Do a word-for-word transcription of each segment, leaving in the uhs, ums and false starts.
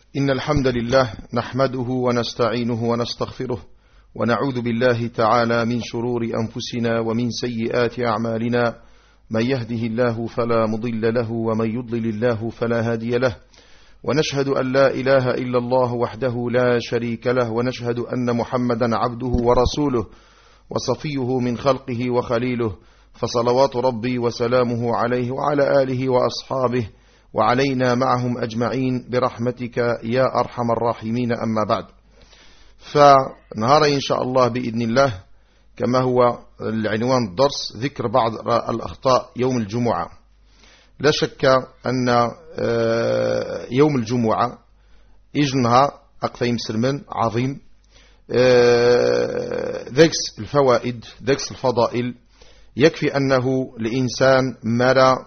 إن الحمد لله نحمده ونستعينه ونستغفره ونعوذ بالله تعالى من شرور أنفسنا ومن سيئات أعمالنا. من يهده الله فلا مضل له ومن يضلل الله فلا هادي له، ونشهد أن لا إله إلا الله وحده لا شريك له، ونشهد أن محمدا عبده ورسوله وصفيه من خلقه وخليله، فصلوات ربي وسلامه عليه وعلى آله وأصحابه وعلينا معهم أجمعين برحمتك يا أرحم الراحمين. أما بعد، فنهار إن شاء الله بإذن الله كما هو العنوان الدرس ذكر بعض الأخطاء يوم الجمعة. لا شك أن يوم الجمعة إجنها أقفى مسلمين عظيم، ذكس الفوائد ذكس الفضائل، يكفي أنه الإنسان مرى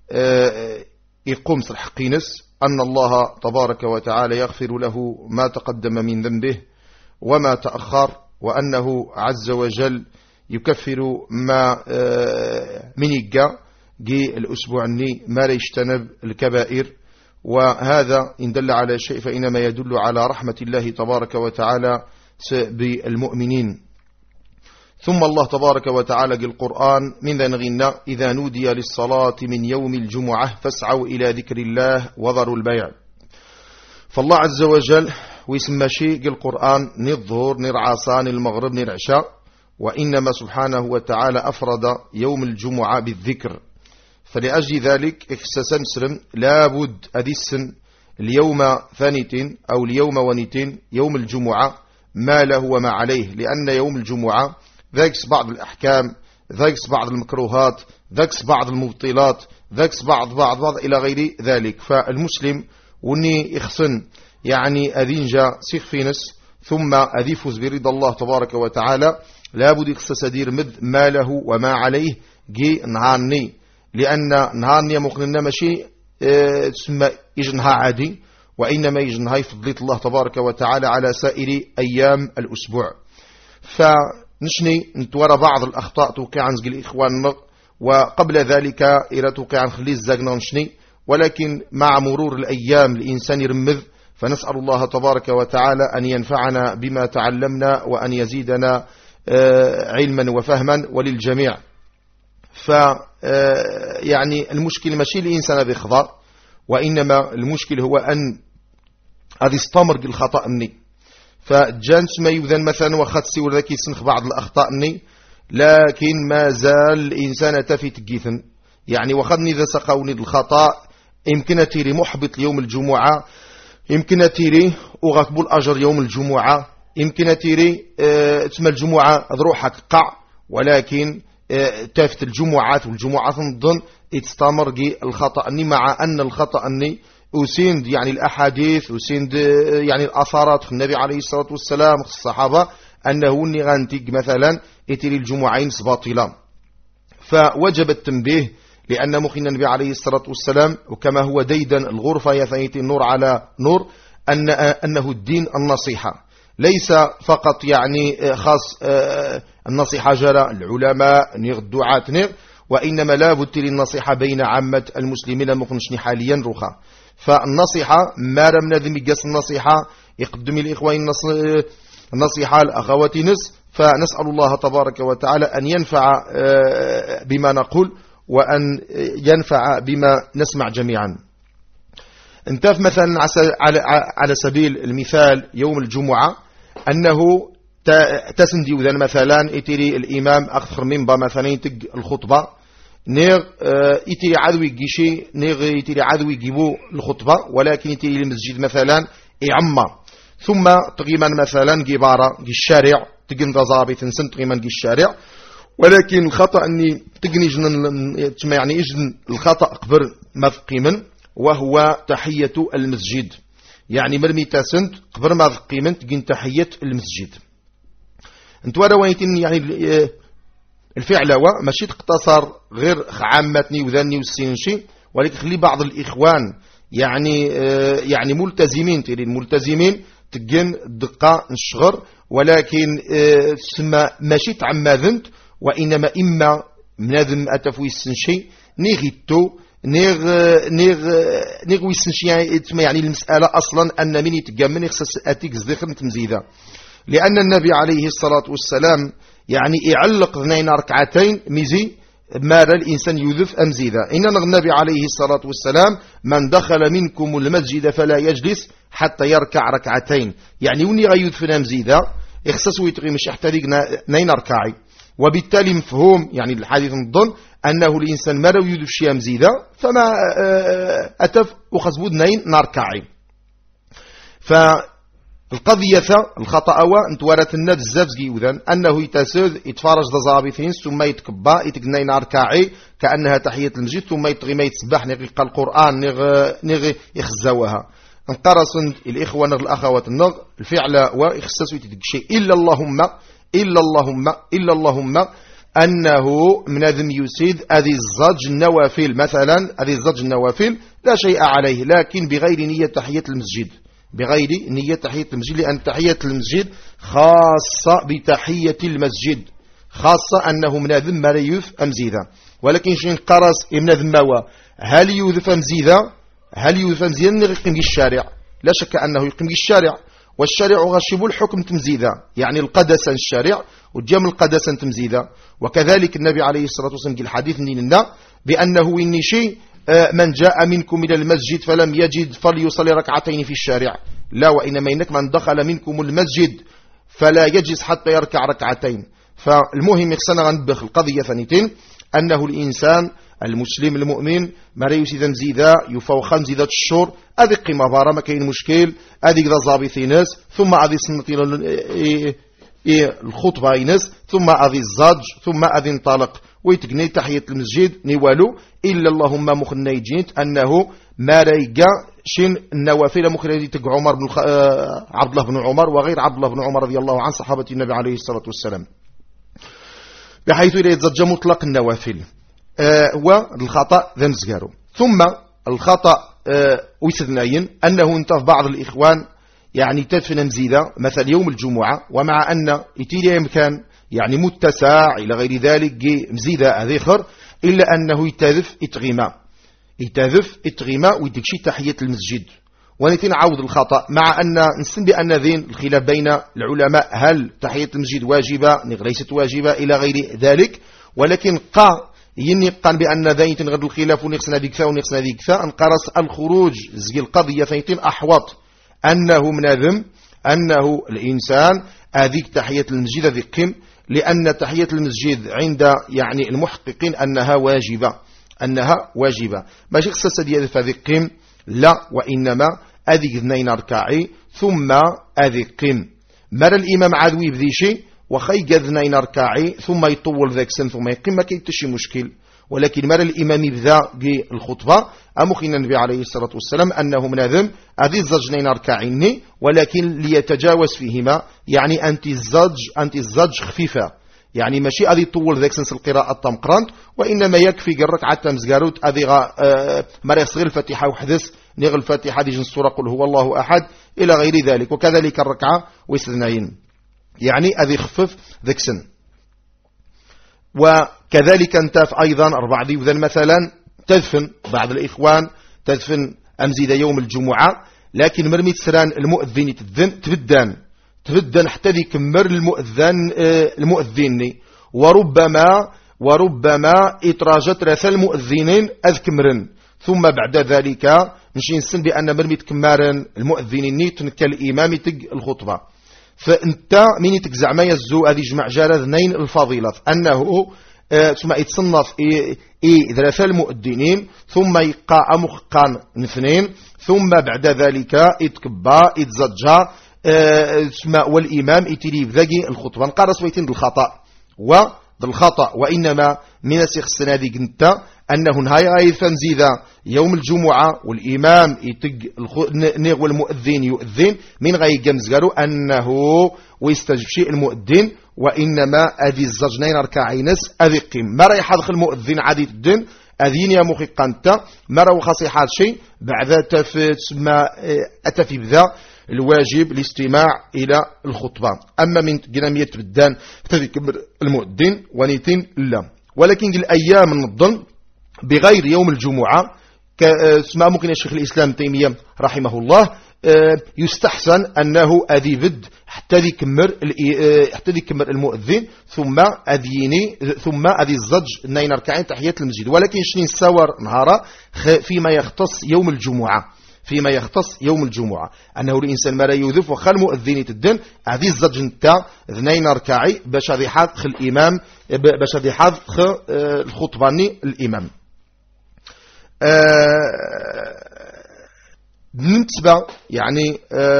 يقوم الحقينس أن الله تبارك وتعالى يغفر له ما تقدم من ذنبه وما تأخر، وأنه عز وجل يكفر ما من يجا جي الأسبوع الني ما يجتنب الكبائر. وهذا إن دل على شيء فإنما يدل على رحمة الله تبارك وتعالى بالمؤمنين. ثم الله تبارك وتعالى القرآن من ذا نغنى إذا نودي للصلاة من يوم الجمعة فاسعوا إلى ذكر الله وذروا البيع. فالله عز وجل ويسمى شيء القرآن نظهر نرعصان المغرب نرعشاء، وإنما سبحانه وتعالى أفرد يوم الجمعة بالذكر. فلأجل ذلك إخساسا مسلم لابد أدسن اليوم ثانيتين أو اليوم ونيتين يوم الجمعة ما له وما عليه، لأن يوم الجمعة ذاكس بعض الأحكام، ذاكس بعض المكروهات، ذاكس بعض المبطلات، ذاكس بعض بعض بعض إلى غير ذلك. فالمسلم وني يخصن يعني أذينجا سيخ فينس ثم أذيفوز برضا الله تبارك وتعالى لابد يخصص دير مد ما له وما عليه جي نهارني، لأن نهارني مقننا ماشي اه تسمى إجنها عادي، وإنما إجنها يفضلت الله تبارك وتعالى على سائر أيام الأسبوع. فنشني نتورى بعض الأخطاء توقع عن زقل إخواننا، وقبل ذلك إلى توقع عن خليز زاقنا نشني، ولكن مع مرور الأيام الإنسان يرمذ. فنسأل الله تبارك وتعالى أن ينفعنا بما تعلمنا وأن يزيدنا علما وفهما وللجميع. ف يعني المشكل ماشي الإنسان بخضاء، وإنما المشكل هو أن هذا يستمر الخطأ مني. فجانس ما يوذن مثلا وخد سيور ذاك يسنخ بعض الأخطاء مني، لكن ما زال الإنسان تفي تجيثن. يعني وخدني ذا سقوني الخطأ يمكن تيري محبط يوم الجمعة، يمكن تيري أغاكب الأجر يوم الجمعة، يمكن تيري اه تسمى الجمعة ذروحك قع، ولكن اه تافت الجمعات والجمعات نظن يتستمر جي الخطأ أني، مع أن الخطأ أني أسند يعني الأحاديث أسند يعني الأثارات النبي عليه الصلاة والسلام الصحابة أنه نغانتق مثلا يتري الجمعين باطلا. فوجب التنبيه، لأن مخنا النبي عليه الصلاة والسلام وكما هو ديدا الغرفة يثيت النور على نور أن أنه الدين النصيحة، ليس فقط يعني خاص النصيحة جرى العلماء نيغ الدعاة نيغ، وإنما لا بد للنصيحة بين عامة المسلمين مخنشني حاليا رخا. فالنصيحة ما رمنا ذي مقاس النصيحة يقدم الإخوان النصيحة الأخوات نس. فنسأل الله تبارك وتعالى أن ينفع بما نقول وأن ينفع بما نسمع جميعا. انتف مثلا على سبيل المثال يوم الجمعة أنه تسندي وذن مثلا يتري الإمام أخر منبا مثلا يتق الخطبة نيغ يتري عدوي جيشي نيغ يتري عدوي يجيبوا الخطبة، ولكن يتري المسجد مثلا يعمى، ثم تقيما مثلا جبارة جي الشارع تقن ضابط سن تقيما جي الشارع. ولكن الخطأ أني تقني جن يعني إجن الخطأ قبر ما تقيما، وهو تحية المسجد. يعني مرمي تاسنت قبر ما تقيما تقن تحية المسجد. انتوا رويتين يعني الفعل هو ماشي تقتصر غير عامتني وذني والسينشي، ولكن خلي بعض الإخوان يعني يعني ملتزمين تري الملتزمين تجن دقة الشغر، ولكن سما ماشي تعمذنت، وإنما إما منادم أتفوي السنشي نيغيتو نيغ نيغ نيغ ويسنشي يعني المسألة أصلا أن من يتجمن يخصص أتيك زدخل تمزيدا، لأن النبي عليه الصلاة والسلام يعني يعلق اثنين ركعتين ميزي مار الإنسان يذف أمزيدا. إن النبي عليه الصلاة والسلام من دخل منكم المسجد فلا يجلس حتى يركع ركعتين، يعني وني غيذف أمزيدا يخصص ويتغي مش يحتاج اثنين ركعي، وبالتالي مفهوم يعني الحديث نظن أنه الإنسان ما لو يذف شيئا مزيدا فما أتف وخزبود اثنين نركعي. فالقضية الخطأ هو أن توارت الناس الزفزقي وذن أنه يتسود يتفارج ضزابثين ثم يتكبا يتقنين أركاعي كأنها تحية المسجد ثم يتغي ما يتسبح نغي القرآن نغي, نغي يخزوها. انقرص الإخوة نغ الأخوات النغ الفعل وإخصاص يتدق شيء إلا اللهم إلا اللهم إلا اللهم أنه من ذم يسيد هذه الزج النوافل مثلا، هذه الزج النوافل لا شيء عليه، لكن بغير نية تحية المسجد، بغير نية تحية المسجد، لأن تحية المسجد خاصة بتحية المسجد، خاصة أنه من ذم ما يذف أمزيدا. ولكن شين قرص من ذم هل يذف أمزيدا؟ هل يذف أمزيدا يقيم الشارع؟ لا شك أنه يقيم الشارع، والشارع غشب الحكم تمزيدا، يعني القدسا الشارع وجام القدسا تمزيدا. وكذلك النبي عليه الصلاة والسلام قال الحديث لنا بأنه إني شيء من جاء منكم إلى المسجد فلم يجد فليصلي ركعتين في الشارع، لا، وإنما إنك من دخل منكم المسجد فلا يجلس حتى يركع ركعتين. فالمهم يخصنا نبخ القضية ثانيتين أنه الإنسان المسلم المؤمن ما ريوسي ذا مزيدا يفوخ مزيدة الشور هذه قيمة بارا ما كاين مشكل، هذه ذا زابطي ناس ثم هذه سنتي الخطبة ناس ثم هذه الزاج ثم هذه انطلق ويتقني تحية المسجد نوالو إلا اللهم مخنا يجينت أنه ما ريقا شين النوافل مخنا تقع عمر بن الخ... عبد الله بن عمر وغير عبد الله بن عمر رضي الله عن صحابة النبي عليه الصلاة والسلام، بحيث إلى يتزج مطلق النوافل آه والخطأ ذا مزقارو. ثم الخطأ آه ويستثنين أنه انت في بعض الإخوان يعني تدفن مزيدة مثل يوم الجمعة، ومع أن يتيلي مكان يعني متسع إلى غير ذلك مزيدة أذيخر، إلا أنه يتذف إتغيما يتذف إتغيما ويدكشي تحية المسجد. ونتين عوض الخطأ مع أن نسن بأن ذين الخلاف بين العلماء هل تحية المسجد واجبة ليست واجبة إلى غير ذلك، ولكن قا يني قان بأن ذين تنغد الخلاف ونقصنا ذيكثا ونقصنا ذيكثا انقرص الخروج زي القضية ثيتين أحوط أنه مناذم أنه الإنسان هذيك تحية المسجد ذي قم، لأن تحية المسجد عند يعني المحققين أنها واجبة أنها واجبة ماشي خصص ديال فذي قم، لا، وإنما أذيك اثنين ركاعي ثم أذيك قم. مر الإمام عدوي بذي شيء وخي اثنين ركاعي ثم يطول ذاك سن ثم يقم ما كيتشي مشكل، ولكن مر الإمام بذا الخطبة أمخنا النبي عليه الصلاة والسلام أنه مناذم هذه الزجنين ركاعين ولكن ليتجاوز فيهما، يعني أنت الزج أنت الزج خفيفة، يعني ماشي هذه طول ذاك سنس القراءة الطمقرانت، وإنما يكفي قرك حتى مزقاروت هذه آه مريخ صغير الفاتحة وحدث نغ الفاتحة دي جنس سورة قل هو الله أحد إلى غير ذلك، وكذلك الركعة واستثنائين يعني هذه خفف ذاك سن. وكذلك انت أيضا أربع ذي وذن مثلا تدفن بعض الإخوان تدفن أمزيدة يوم الجمعة، لكن مرمي تسران المؤذن تدن تبدان تبدن حتى ذي كمر المؤذن المؤذني، وربما وربما إتراجت رثى المؤذنين أذكمرن، ثم بعد ذلك نشي نسن بأن مرمي تكمارن المؤذنين تنكى الإمام تق الخطبة. فأنت من يتجزع ما يزو هذه جمع جارة ذنين الفضيلة أنه ثم يتصنف إيه ثلاثة المؤذنين ثم يقع مخقان اثنين ثم بعد ذلك يتكبى يتزجى ثم والإمام يتليف ذاقي الخطبة. نقرص ويتين بالخطأ والخطأ وإنما من السيخ السنة ذي قنت أنه نهاية غايثا زيدا يوم الجمعة والإمام يتق نغ والمؤذن يؤذن من غاية جمزقارو أنه ويستجب شيء المؤذن، وإنما أذي الزجنين ركاعينس أذي قيم ما رأي حدخ المؤذن عادي الدين أذين يا مخي قنت ما رأي خاصي حال شيء بعد تسمى أتفي بذا الواجب الاستماع إلى الخطبة. أما من قنامية بدان تذكر المؤذن ونيتين لا، ولكن الأيام النظن بغير يوم الجمعة كما ممكن الشيخ الإسلام تيمية رحمه الله يستحسن أنه أذي فد حتى يكمر حتى يكمر المؤذن ثم أذيني ثم أذي الزج نين ركعين تحية المسجد. ولكن شنين ساور نهارا فيما يختص يوم الجمعة فيما يختص يوم الجمعة أنه الإنسان ما لا يوذف وخا المؤذن تدن أذي الزج نتا اثنين ركعي باش هذه حاضخ الإمام باش هذه حاضخ الخطباني الإمام. بالنسبة يعني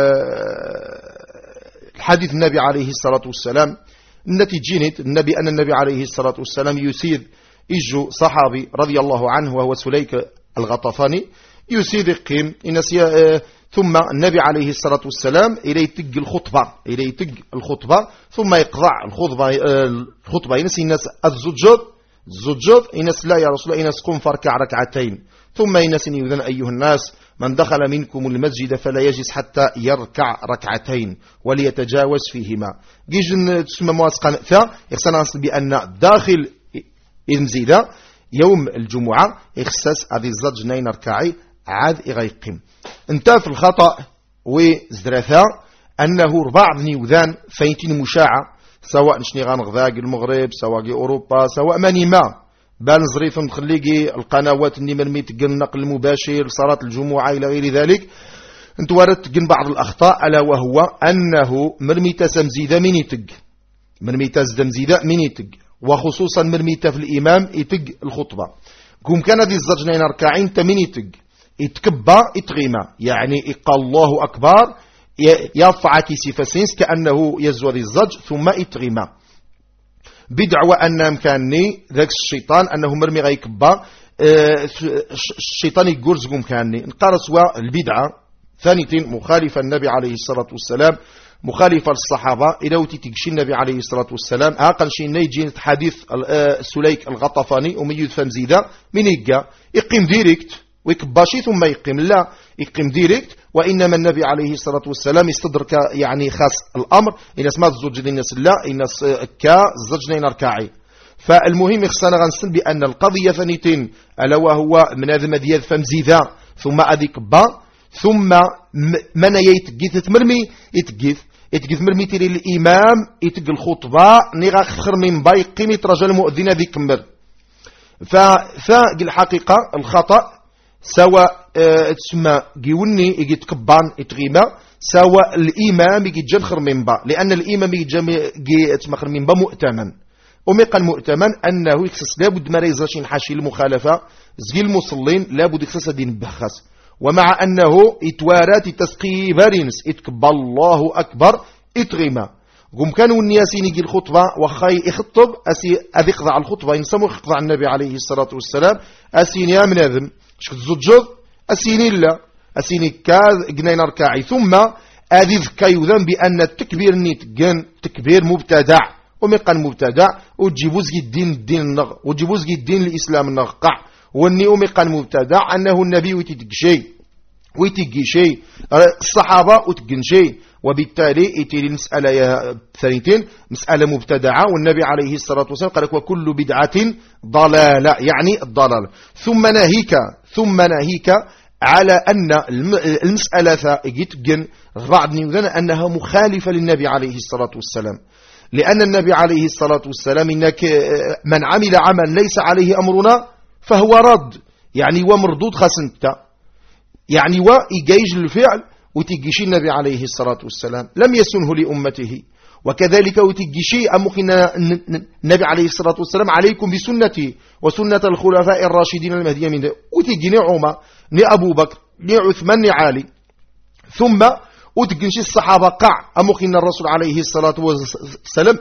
الحديث النبي عليه الصلاة والسلام النتيجة النبي أن النبي عليه الصلاة والسلام يسيد إجو صحابي رضي الله عنه وهو سليك الغطفاني يسيد قيم ثم النبي عليه الصلاة والسلام إليه تق الخطبة إليه تق الخطبة ثم يقضع الخطبة الخطبة ينسي الناس الزجر الزجر ينس لا يا رسول الله ينس قم فاركع ركعتين ثم ينس يذن أيها الناس من دخل منكم المسجد فلا يجلس حتى يركع ركعتين وليتجاوز فيهما. جيجن تسمى مواسقا ثا يخصنا نصل بأن داخل المزيد يوم الجمعة يخصص هذه الزج نين ركعي عاد يغيقم. انت في الخطأ وزدرثا أنه ربع نيوذان فايتين مشاعة سواء نشني غنغذاق المغرب سواء أوروبا سواء ماني ما بان زريف نخليقي القنوات اللي مرمي تقن النقل المباشر صلاة الجمعة إلى غير ذلك انت وارد تقن بعض الأخطاء ألا وهو أنه مرمي تسمزيدة من يتق مرمي تسمزيدة من يتق وخصوصا مرمي في الإمام يتق الخطبة كم كان ذي الزجنين ركعين تمن يتق يتكبى يتغيما يعني يقال الله أكبر يرفع كيسي فسينس كأنه يزوى ذي الزج ثم يتغيما بدعوى أن امكانني ذاك الشيطان أنه مرمي غيكبا الشيطان يقرز امكانني نقرأ سواء البدعة ثانيتين مخالفة النبي عليه الصلاة والسلام مخالفة للصحابة إلى وتي تقشي النبي عليه الصلاة والسلام أقل شيء نيجي حديث سليك الغطفاني وميود فمزيدة من يقى يقيم ديريكت ويكباشي ثم يقيم لا يقيم ديريكت وإنما النبي عليه الصلاة والسلام يستدرك يعني خاص الأمر إن اسمات الزوج الناس لا إن كا زوجين ركاعي. فالمهم يخصنا غنسن بأن القضية ثانيتين ألا وهو من هذا مدياد فمزيدة ثم أذيك با ثم من يتقيث مرمي يتقيث يتقيث مرمي تيري الإمام يتق الخطبة نيغا خخر من باي قيمة رجل مؤذن ذي كمر. فالحقيقة الخطأ سواء تسمى جيوني يجي تكبان يتغيما سواء الإمام يجي جنخر من با لأن الإمام يجي تمخر من با مؤتمن وميقا المؤتمن أنه يكسس لابد ما ريزاشين حاشي المخالفة زي المصلين لابد يكسس دين بخص ومع أنه يتوارات تسقي بارينس يتكبى الله أكبر يتغيما قم كانوا النياسين يجي الخطبة وخاي يخطب أسي أذي قضع الخطبة ينسمو يقضع النبي عليه الصلاة والسلام أسين يا من هذم شكت زجر أسيني لا أسيني كاذ جنين ركاعي ثم أذي ذكا يذن بأن التكبير نيتقن تكبير مبتدع ومقن مبتدع وتجيبوز الدين الدين النغ وتجيبوز الدين الإسلام النغ قع واني ومقن مبتدع أنه النبي ويتدق شيء ويتقي شيء الصحابة وتقن شيء وبالتالي يتيري المسألة يا ثانيتين مسألة مبتدعة والنبي عليه الصلاة والسلام قال وكل بدعة ضلالة يعني الضلال ثم ناهيك ثم ناهيك على أن المسألة يتقن بعض نيوذن أنها مخالفة للنبي عليه الصلاة والسلام لأن النبي عليه الصلاة والسلام إنك من عمل عمل ليس عليه أمرنا فهو رد يعني ومردود خسنت يعني وإيجاج الفعل وتجيشي النبي عليه الصلاة والسلام لم يسنه لأمته وكذلك وتجيشي أمخنا النبي عليه الصلاة والسلام عليكم بسنتي وسنة الخلفاء الراشدين المهديين من وتجيني عمر ني أبو بكر ني عثمان ني علي ثم وتجيشي الصحابة قع أمخنا الرسول عليه الصلاة والسلام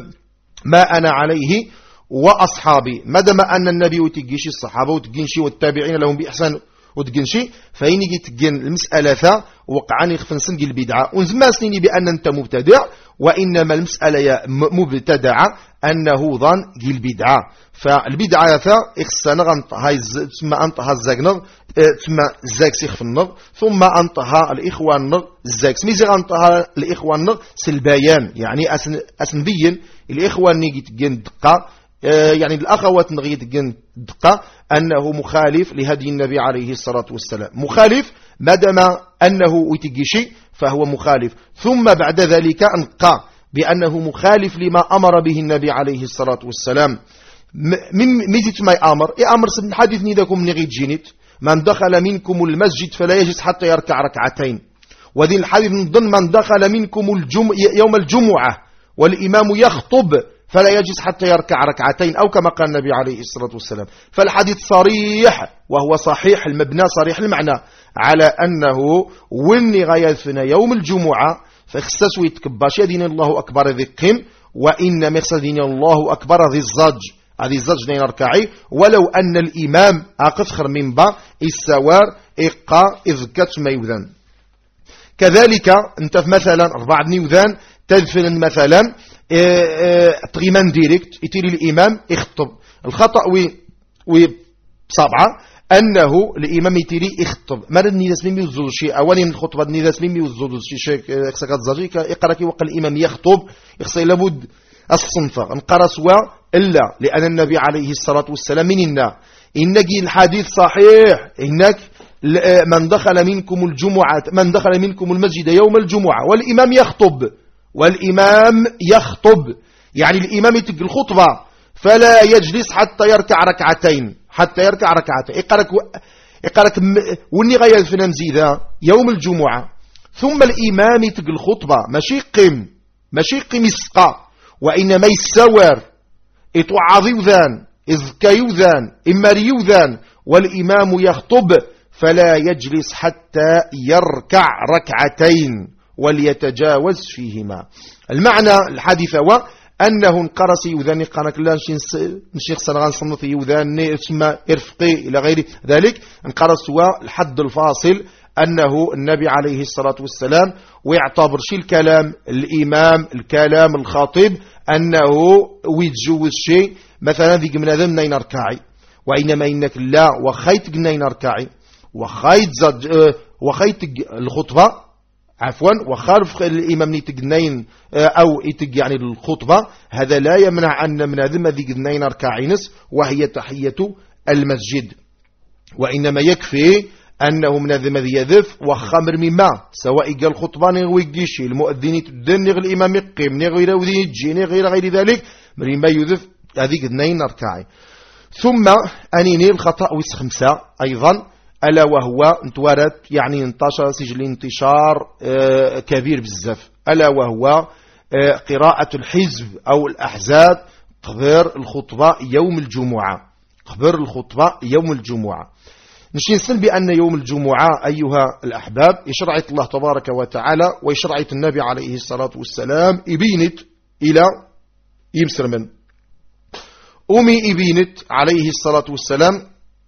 ما أنا عليه وأصحابي مدام أن النبي وتجيشي الصحابة وتجيشي والتابعين لهم بإحسان وتجنشي فإن جيت تجن المسألة ثا وقعني يخفن سنجي البدعة ونزما سنيني بأن أنت مبتدع وإنما المسألة مبتدعة أنه ظن جي البدعة فالبدعة ثا إخسان غنطها ثم أنطها الزاقنغ ثم الزاكس يخفنغ ثم أنطها الإخوان نغ الزاكس ميزي غنطها الإخوان نغ سلبايان يعني أسن أسن بيين الإخوان نيجي تجن دقة يعني الأخوات نغيد دقة أنه مخالف لهدي النبي عليه الصلاة والسلام، مخالف ما دام أنه ويتجيشي فهو مخالف، ثم بعد ذلك أنقى بأنه مخالف لما أمر به النبي عليه الصلاة والسلام. من ميزت ما يأمر يأمر سبن حديث نداكم نغيد جينيت من دخل منكم المسجد فلا يجلس حتى يركع ركعتين، وذي الحديث من ضمن من دخل منكم الجم... يوم الجمعة والإمام يخطب فلا يجلس حتى يركع ركعتين، أو كما قال النبي عليه الصلاة والسلام. فالحديث صريح وهو صحيح المبنى صريح المعنى على أنه وني غايثنا يوم الجمعة فخصص ويتكباش يدين الله أكبر ذي قيم، وإن مخصدين الله أكبر ذي الزج هذه الزج نين ركعي، ولو أن الإمام أقفخر من با السوار إقا إذكت ما يوذن. كذلك انت مثلا أربع نيوذان تدفن مثلا تغيمان ديريكت يتيري الإمام يخطب. الخطأ وصابعة أنه الإمام يتيري يخطب مر الناس ميمي وزوج شيء أولي من الخطبة الناس ميمي وزوج شيء إخساقات زاجيك يقرأ كي وقع الإمام يخطب يخصي لابد الصنفة انقرأ سواء إلا لأن النبي عليه الصلاة والسلام من إنا إنك الحديث صحيح إنك من دخل منكم الجمعة من دخل منكم المسجد يوم الجمعة والإمام يخطب والإمام يخطب يعني الإمام يتقل الخطبة فلا يجلس حتى يركع ركعتين حتى يركع ركعتين يقرأك يقرأك وني غاية في نمزيذا يوم الجمعة ثم الإمام يتقل الخطبة ماشي قم ماشي قم يسقى وإنما يسور يتوعظ يوذان إذكى يوذان إما يوذان والإمام يخطب فلا يجلس حتى يركع ركعتين وليتجاوز فيهما. المعنى الحديث هو أنه انقرس يوذان قانك لا نشيخ سنغان صنف يوذان اسمه إرفقي إلى غير ذلك. انقرس هو الحد الفاصل أنه النبي عليه الصلاة والسلام ويعتبر شي الكلام الإمام الكلام الخاطب أنه ويتجوز شيء مثلا ذيك من هذا منين أركعي وإنما إنك لا وخيت قنين أركعي وخيت زج وخيت الخطبة عفوا وخالف الإمام نيتقنين أو يتق يعني الخطبة هذا لا يمنع أن من هذا ذيك قنين أركعينس وهي تحية المسجد، وإنما يكفي أنه من هذا مذي يذف وخمر مما سواء قال الخطبة نغوي قيشي المؤذن تدن نغ الإمام يقيم نغير وذي يجي غير غير ذلك من ما يذف هذيك اثنين أركعي. ثم أنيني الخطأ ويس خمسة أيضا ألا وهو انتوارت يعني انتشر سجل انتشار اه كبير بزاف ألا وهو اه قراءة الحزب أو الأحزاب قبر الخطبة يوم الجمعة قبر الخطبة يوم الجمعة. نشي نسل بأن يوم الجمعة أيها الأحباب يشرعت الله تبارك وتعالى ويشرعت النبي عليه الصلاة والسلام إبينت إلى يمسر من أمي إبينت عليه الصلاة والسلام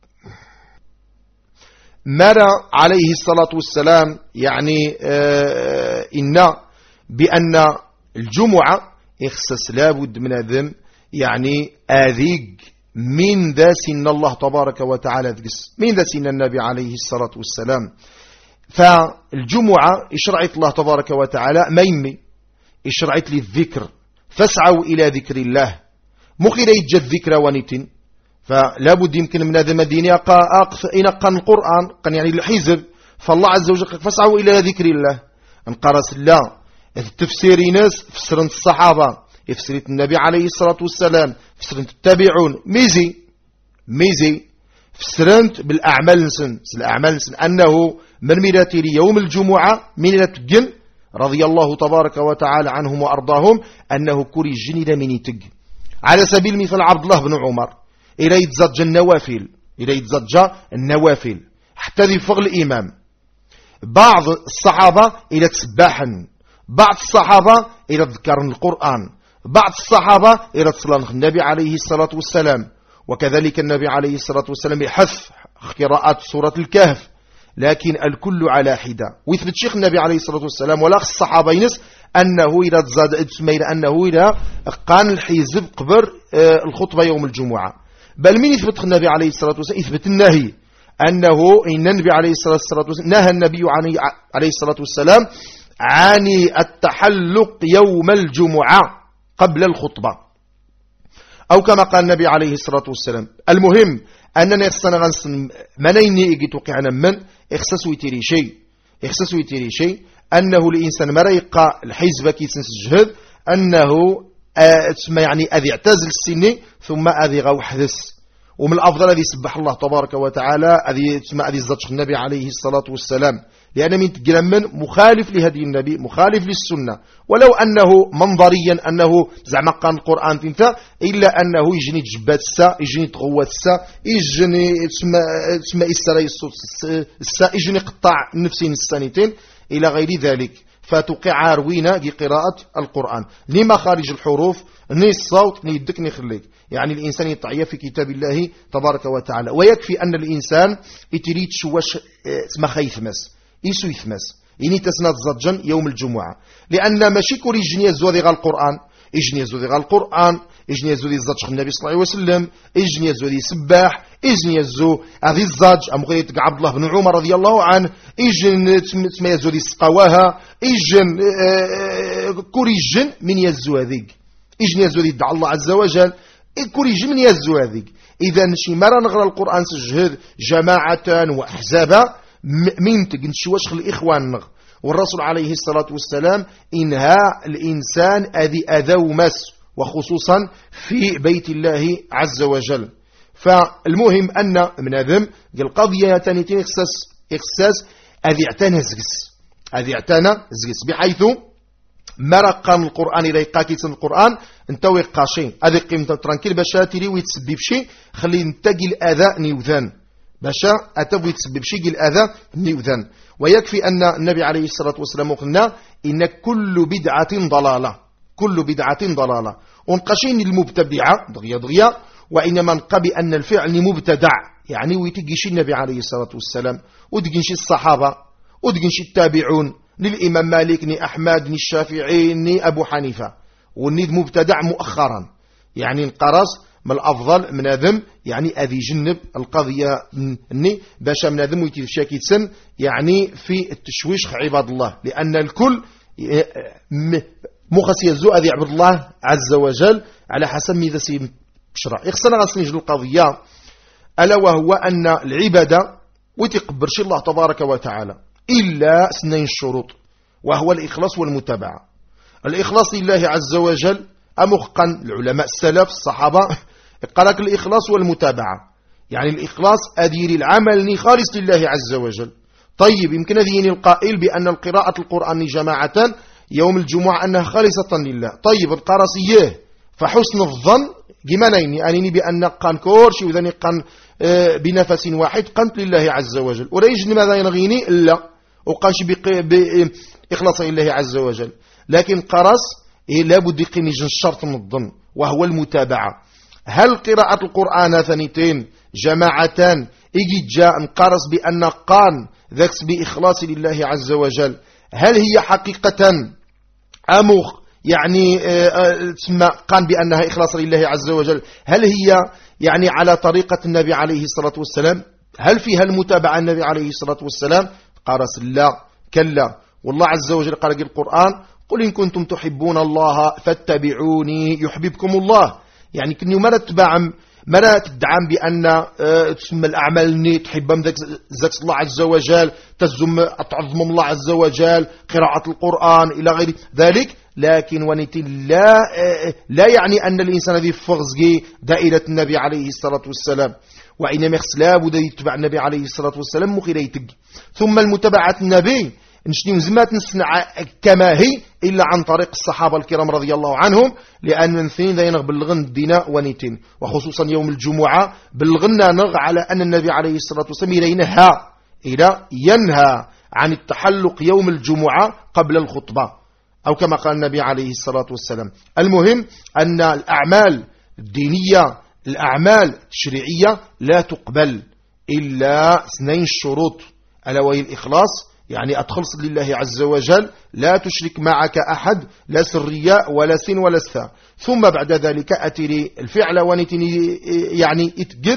مر عليه الصلاة والسلام يعني آه إن بأن الجمعة إخسس لابد من ذم يعني آذيق من ذا سن الله تبارك وتعالى ذكس من ذا سن النبي عليه الصلاة والسلام. فالجمعة إشرعت الله تبارك وتعالى ميمي إشرعت للذكر فاسعوا إلى ذكر الله مخير يجد ذكر ونتن فلا بد يمكن من هذا المدينة أقف إنقن القرآن قن يعني الحزب فالله عز وجل فاسعوا إلى ذكر الله انقرس الله التفسير ناس فسرن الصحابة يفسرت النبي عليه الصلاة والسلام فسرنت التابعون ميزي ميزي فسرنت بالأعمال نسن الأعمال نسن أنه من ميلاتي يوم الجمعة ميلات جن رضي الله تبارك وتعالى عنهم وأرضاهم أنه كوري جنيد من يتج على سبيل المثال عبد الله بن عمر إلى يتزج النوافل إلى يتزج النوافل حتى ذي فغل الإمام بعض الصحابة إلى تسباحا بعض الصحابة إلى ذكر القرآن بعض الصحابة إلى تصلى النبي عليه الصلاة والسلام. وكذلك النبي عليه الصلاة والسلام يحث قراءة سورة الكهف لكن الكل على حدة ويثبت شيخ النبي عليه الصلاة والسلام ولا الصحابة ينس أنه إلى تزاد تسمير أنه إلى قان الحزب قبر الخطبة يوم الجمعة بل من يثبت النبي عليه الصلاة والسلام يثبت النهي أنه إن النبي عليه الصلاة والسلام نهى النبي عليه الصلاة والسلام عن التحلق يوم الجمعة قبل الخطبة أو كما قال النبي عليه الصلاة والسلام. المهم أننا يخصنا غنسن منيني إيجي توقعنا من إخساس ويتيري شيء إخساس ويتيري شيء أنه الإنسان مرا يقع الحزب كي تنسجهد أنه تسمى يعني أذي اعتزل السنة ثم أذي غو حدث. ومن الأفضل أذي سبح الله تبارك وتعالى أذي تسمى أذي زدش النبي عليه الصلاة والسلام، لأن من تقلمن مخالف لهدي النبي مخالف للسنة، ولو أنه منظريا أنه زعما قان القرآن تنفع، إلا أنه يجني تجبات السا يجني تغوات السا يجني تسمى تسمى إسرائيل الصوت السا يجني قطع النفسين السنتين إلى غير ذلك، فتوقع روينا قراءة القرآن لما خارج الحروف ني الصوت ني الدك ني خليك، يعني الإنسان يطعي في كتاب الله تبارك وتعالى. ويكفي أن الإنسان يتريد شواش اسمه خيثمس إيسو يثمس إني تسناد زجن يوم الجمعة، لأن ماشي كل يجني يزودي غا القرآن يجني يزودي غا القرآن يجني يزودي الزج النبي صلى الله عليه وسلم يجني يزودي سباح يجني يزو هذه الزج أم غير عبد الله بن عمر رضي الله عنه يجن تسمى يزودي السقواها يجن كل يجن من يزو هذيك يجني يزودي دع الله عز وجل كل يجن من يزو هذيك. إذا شي مرة نغرى القرآن سجهد جماعة وأحزابا من تقنشواش الإخوان نغ. والرسول عليه الصلاة والسلام إنها الإنسان أذي أذى ومس، وخصوصا في بيت الله عز وجل. فالمهم أن من هذم القضية تانيتين إخساس إخساس أذي اعتنى زقس أذي اعتنى زقس بحيث مرقان القرآن إذا يقاكيس القرآن انتو يقاشين أذي قيمة ترانكيل بشاتري ويتسبب شيء خلي نتقي الأذى نيوذان باشا أتبوي تسبب شيء الأذى نيوذان. ويكفي أن النبي عليه الصلاة والسلام قلنا إن كل بدعة ضلالة كل بدعة ضلالة ونقشين المبتدعة ضغية ضغية، وإنما نقبي أن الفعل مبتدع يعني ويتقيش النبي عليه الصلاة والسلام ودقنش الصحابة ودقنش التابعون للإمام مالك ني أحمد ني الشافعي ني أبو حنيفة، والنيد مبتدع مؤخرا يعني انقرص من الأفضل من هذم يعني أذي جنب القضية ني باشا من هذم ويتشاكي سن يعني في التشويش عباد الله، لأن الكل مخص يزو أذي عبد الله عز وجل على حسب ماذا سيشرع. يخصنا غسنيج القضية ألا وهو أن العبادة وتقبرش الله تبارك وتعالى إلا اثنين شروط، وهو الإخلاص والمتابعة. الإخلاص لله عز وجل أمخقا العلماء السلف الصحابة قالك الإخلاص والمتابعة، يعني الإخلاص أدير العمل خالص لله عز وجل. طيب يمكن ذيني القائل بأن القراءة القرآن جماعة يوم الجمعة أنها خالصة لله، طيب القرصيه فحسن الظن جمانين أنني بأن قان كورشي وذني قان بنفس واحد قنت لله عز وجل، وريجن ماذا ينغيني إلا وقانش بإخلاص لله عز وجل، لكن قرص إيه لابد يقين يجن الشرط من الظن وهو المتابعة. هل قراءة القرآن ثانيتين جماعة إجي جاء انقرص بأن قان ذاكس بإخلاص لله عز وجل، هل هي حقيقة أمخ يعني تسمى قان بأنها إخلاص لله عز وجل، هل هي يعني على طريقة النبي عليه الصلاة والسلام، هل فيها المتابعة النبي عليه الصلاة والسلام؟ قرص لا كلا، والله عز وجل قال في القرآن قل إن كنتم تحبون الله فاتبعوني يحببكم الله، يعني كني مرة تبعم مرة تدعم بأن أه تسمى الأعمال ني تحبهم ذاك الله عز وجل تزم تعظم الله عز وجل قراءة القرآن إلى غير ذلك، لكن ونتي لا أه لا يعني أن الإنسان ذي فغزقي دائرة النبي عليه الصلاة والسلام، وإنما يخسلاب وذي يتبع النبي عليه الصلاة والسلام مخيريتك. ثم المتابعة النبي نشني وزمات نصنع كما هي إلا عن طريق الصحابة الكرام رضي الله عنهم، لأن من ثين ذا ينغ بلغن الديناء ونيتين، وخصوصا يوم الجمعة بلغنا نغ على أن النبي عليه الصلاة والسلام ينهى إلى ينهى عن التحلق يوم الجمعة قبل الخطبة أو كما قال النبي عليه الصلاة والسلام. المهم أن الأعمال الدينية الأعمال التشريعية لا تقبل إلا اثنين شروط، ألا وهي الإخلاص يعني أتخلص لله عز وجل لا تشرك معك أحد لا سرياء ولا سن ولا سثاء، ثم بعد ذلك أتري الفعل ونتني يعني اتجد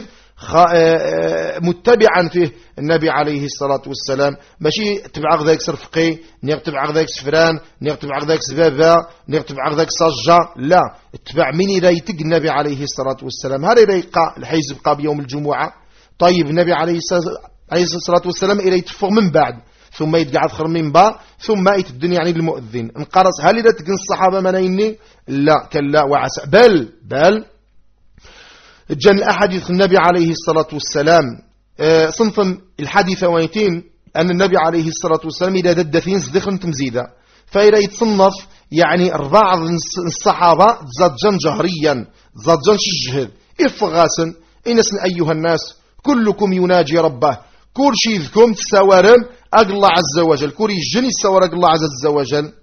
متبعا فيه النبي عليه الصلاة والسلام، ماشي تبع غذاك سرفقي نيغ تبع غذاك سفران نيغ تبع غذاك سبابة نيغ تبع غذاك صجة، لا اتبع من يريتك النبي عليه الصلاة والسلام. هل يريقى الحيز بقى بيوم الجمعة؟ طيب النبي عليه الصلاة والسلام إلى يتفق من بعد ثم يتقعد خر من با ثم يتدني يعني المؤذن انقرص. هل إذا تكن الصحابة منيني؟ لا كلا وعسى، بل بل جاء الأحاديث النبي عليه الصلاة والسلام صنف الحديث ويتين أن النبي عليه الصلاة والسلام إذا ددثين صدخن تمزيدا، فإذا يتصنف يعني بعض الصحابة زجا جهريا زجا شجهد إفغاسا إنس أيها الناس كلكم يناجي ربه كل شيذكم تساورن أقل الله عز وجل، كل يجني السوار أقل الله عز وجل،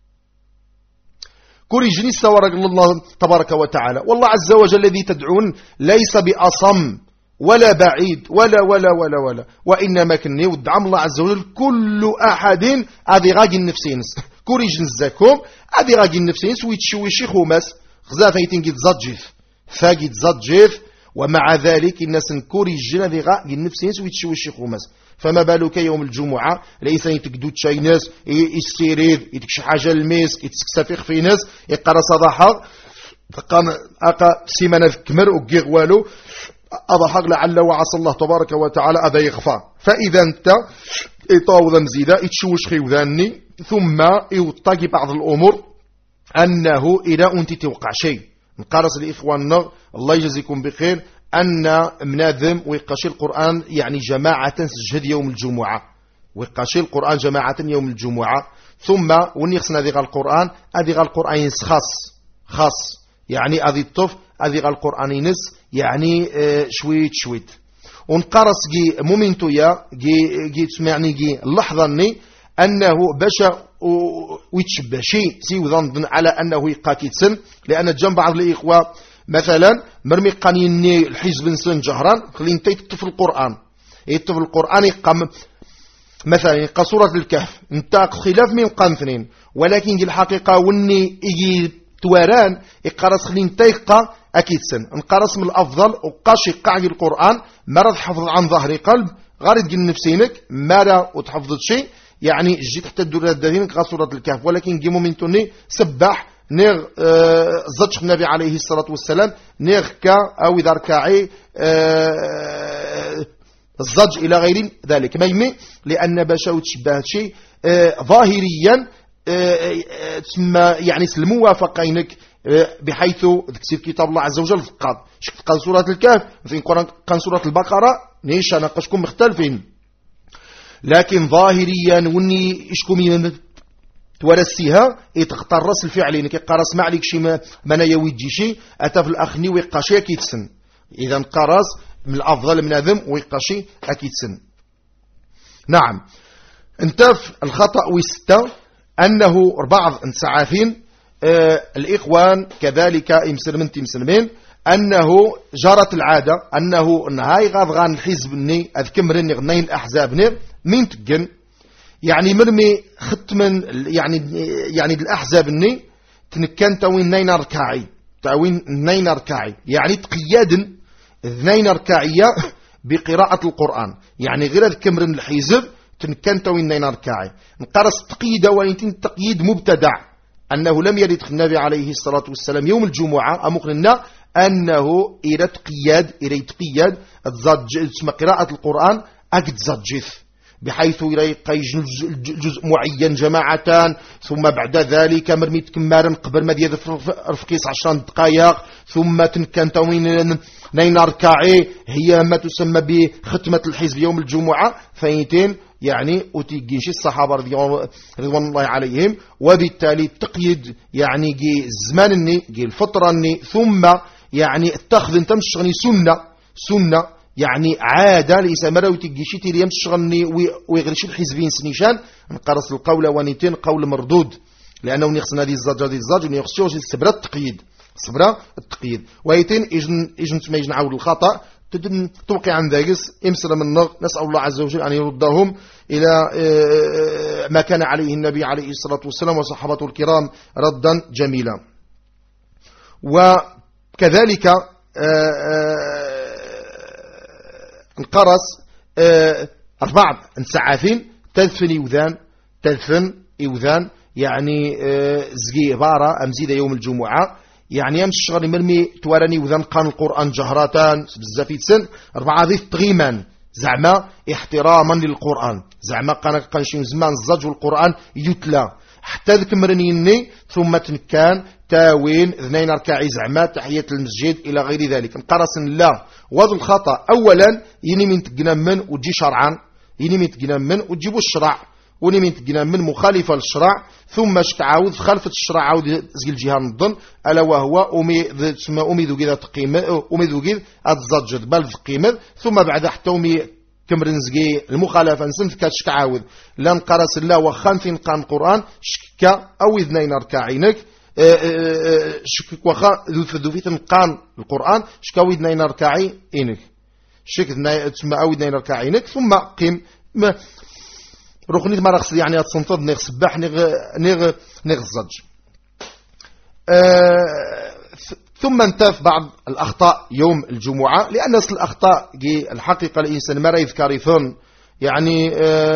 كل يجني السوار أقل الله تبارك وتعالى. والله عز وجل الذي تدعون ليس بأصم ولا بعيد ولا ولا ولا ولا وإنما كني ودعم الله عز وجل كل أحد أذي غاقي النفسين كل يجن الزكوم أذي غاقي النفسين ويتشويشي خمس غزافيتين قد زجف فاقد زجف، ومع ذلك الناس نكوري الجنة ذي غاقي النفسين ويتشويشي خمس. فما بالك يوم الجمعة ليس يتقدو تشاي ناس يستيريد يتكش حاجة الميسك يتسكسفيخ في ناس يقرأ صداحة أقا سيمانة كمر وقيغ والو أضحق لعل وعسى الله تبارك وتعالى أذا يخفى. فإذا أنت إطاوذا مزيدا يتشوش خيوذاني ثم يطاقي بعض الأمور أنه إذا أنت توقع شيء نقارس لإخواننا الله يجزيكم بخير أن مناذم ويقاشي القرآن يعني جماعة سجد يوم الجمعة ويقاشي القرآن جماعة يوم الجمعة ثم ونيخسنا ذي القرآن أذي القرآن خاص خاص يعني أذي الطف أذي القرآن ينس يعني شويت شويت ونقارس جي مومنتويا جي جي تسمعني جي اللحظة أني أنه باشا ويتشبه شيء سيوظن على أنه يقاكيتسن، لأن جنب بعض الإخوة مثلا مرمي قانيني الحزب نسن جهران خلي انت يتطف القرآن يتطف القرآن يقام مثلا يقى سورة الكهف انت خلاف من قام اثنين، ولكن الحقيقة وني يجي تواران يقرص خلي انت يقى أكيد سن نقرص من الأفضل وقاش يقع القرآن مرض حفظ عن ظهر قلب غارد جن نفسينك مرة وتحفظت شيء يعني جيت حتى الدورة الدارين كسورة الكهف، ولكن جيمو من توني سبح نيغ آه زجخ النبي عليه الصلاة والسلام نيغ كا أو إذا ركاعي آه الزج إلى غير ذلك ميمي، لأن باشا تشبه شيء آه ظاهريا آه ثم يعني الموافقينك آه بحيث تكسير كتاب الله عز وجل فقط شكت قال سورة الكهف في القرآن كان سورة البقرة نيش أنا قشكم مختلفين، لكن ظاهريا وني إشكم تورسيها يتقرص الفعل انك قرص ما عليك شي ما ما يوجي شي اتى في الاخني ويقاشي اكيد سن، اذا قرص من الافضل من ذم ويقاشي اكيد سن. نعم انتف الخطا وسته انه بعض انسعافين آه الاخوان كذلك يمسلمين تمسلمين انه جرت العاده انه نهاي غاضغان الحزب ني اذكمرني غنين الاحزاب ني من تجن يعني مرمي ختما يعني يعني الاحزاب ني تنكن تاوين نين ركاعي تاوين نين ركاعي يعني تقياد اثنين ركاعيه بقراءه القران، يعني غير الكمرن الحزب تنكن تاوين نين ركاعي نقرص تقييد وين تقييد مبتدع انه لم يرد النبي عليه الصلاه والسلام يوم الجمعه امقلنا انه الى تقياد الى تقياد تزج اسم قراءه القران اكد زجث بحيث يلقى جزء معين جماعتان ثم بعد ذلك مرميت كمارن قبل ما ديال رفقيس عشرة دقائق ثم تنكن توين نين ركاعي هي ما تسمى بختمة الحزب يوم الجمعة فايتين يعني أتيجيش الصحابة رضوان الله عليهم، وبالتالي تقييد يعني جي الزمان الني جي الفترة الني ثم يعني اتخذ انت مشغني سنة سنة يعني عادة ليس مروي تجيشي تيري يمشغني ويغرش الحزبين سنيشان نقرص القول ونيتين قول مردود، لأنه نيخصنا دي الزاج دي الزاج ونيخصوش السبرة التقييد سبرة التقييد ويتين إجن إجن ما يجن عود الخطأ تدن توقع عن ذاقس امسر من النغ. نسأل الله عز وجل أن يردهم إلى ما كان عليه النبي عليه الصلاة والسلام وصحابته الكرام ردا جميلا. وكذلك نقرص اه أربعة نسعافين تدفن يوذان تدفن يوذان يعني اه زقي بارا أمزيد يوم الجمعة يعني يمشي شغل مرمي توارني وذن قان القرآن جهراتان بزافي سن أربعة ذي تغيما زعما احتراما للقرآن زعما قان قنشين زمان الزج والقرآن يتلى حتى ذك مرنيني ثم تنكان تاوين اثنين ركاعي زعما تحية المسجد إلى غير ذلك نقرص لا وهذا الخطأ أولا يني من تقنام من وتجي شرعا يني من تقنام من وتجيبوا الشرع وني من تقنام من مخالفة للشرع ثم تعاود خلفة الشرع عاود زي الجهة النظن ألا وهو أمي تسمى أمي ذو كذا تقيمة أمي ذو كذا أتزجد بل تقيمة ثم بعد حتى أمي كمرنزقي المخالفة نسنت كاتش تعاود لان قرس الله وخان في نقان القرآن شكا أو اثنين ركاعينك شك وخا ذو في نقان القرآن شكا أو اثنين ركاعي إنك شك تسمى أو اثنين ركاعينك ثم قيم ركنيت ما رخص يعني تصنفض نغ سباح نغ نغ نغ الزج أه ثم انتف بعض الأخطاء يوم الجمعة لأن أصل الأخطاء الحقيقة الإنسان ما يذكرثون يعني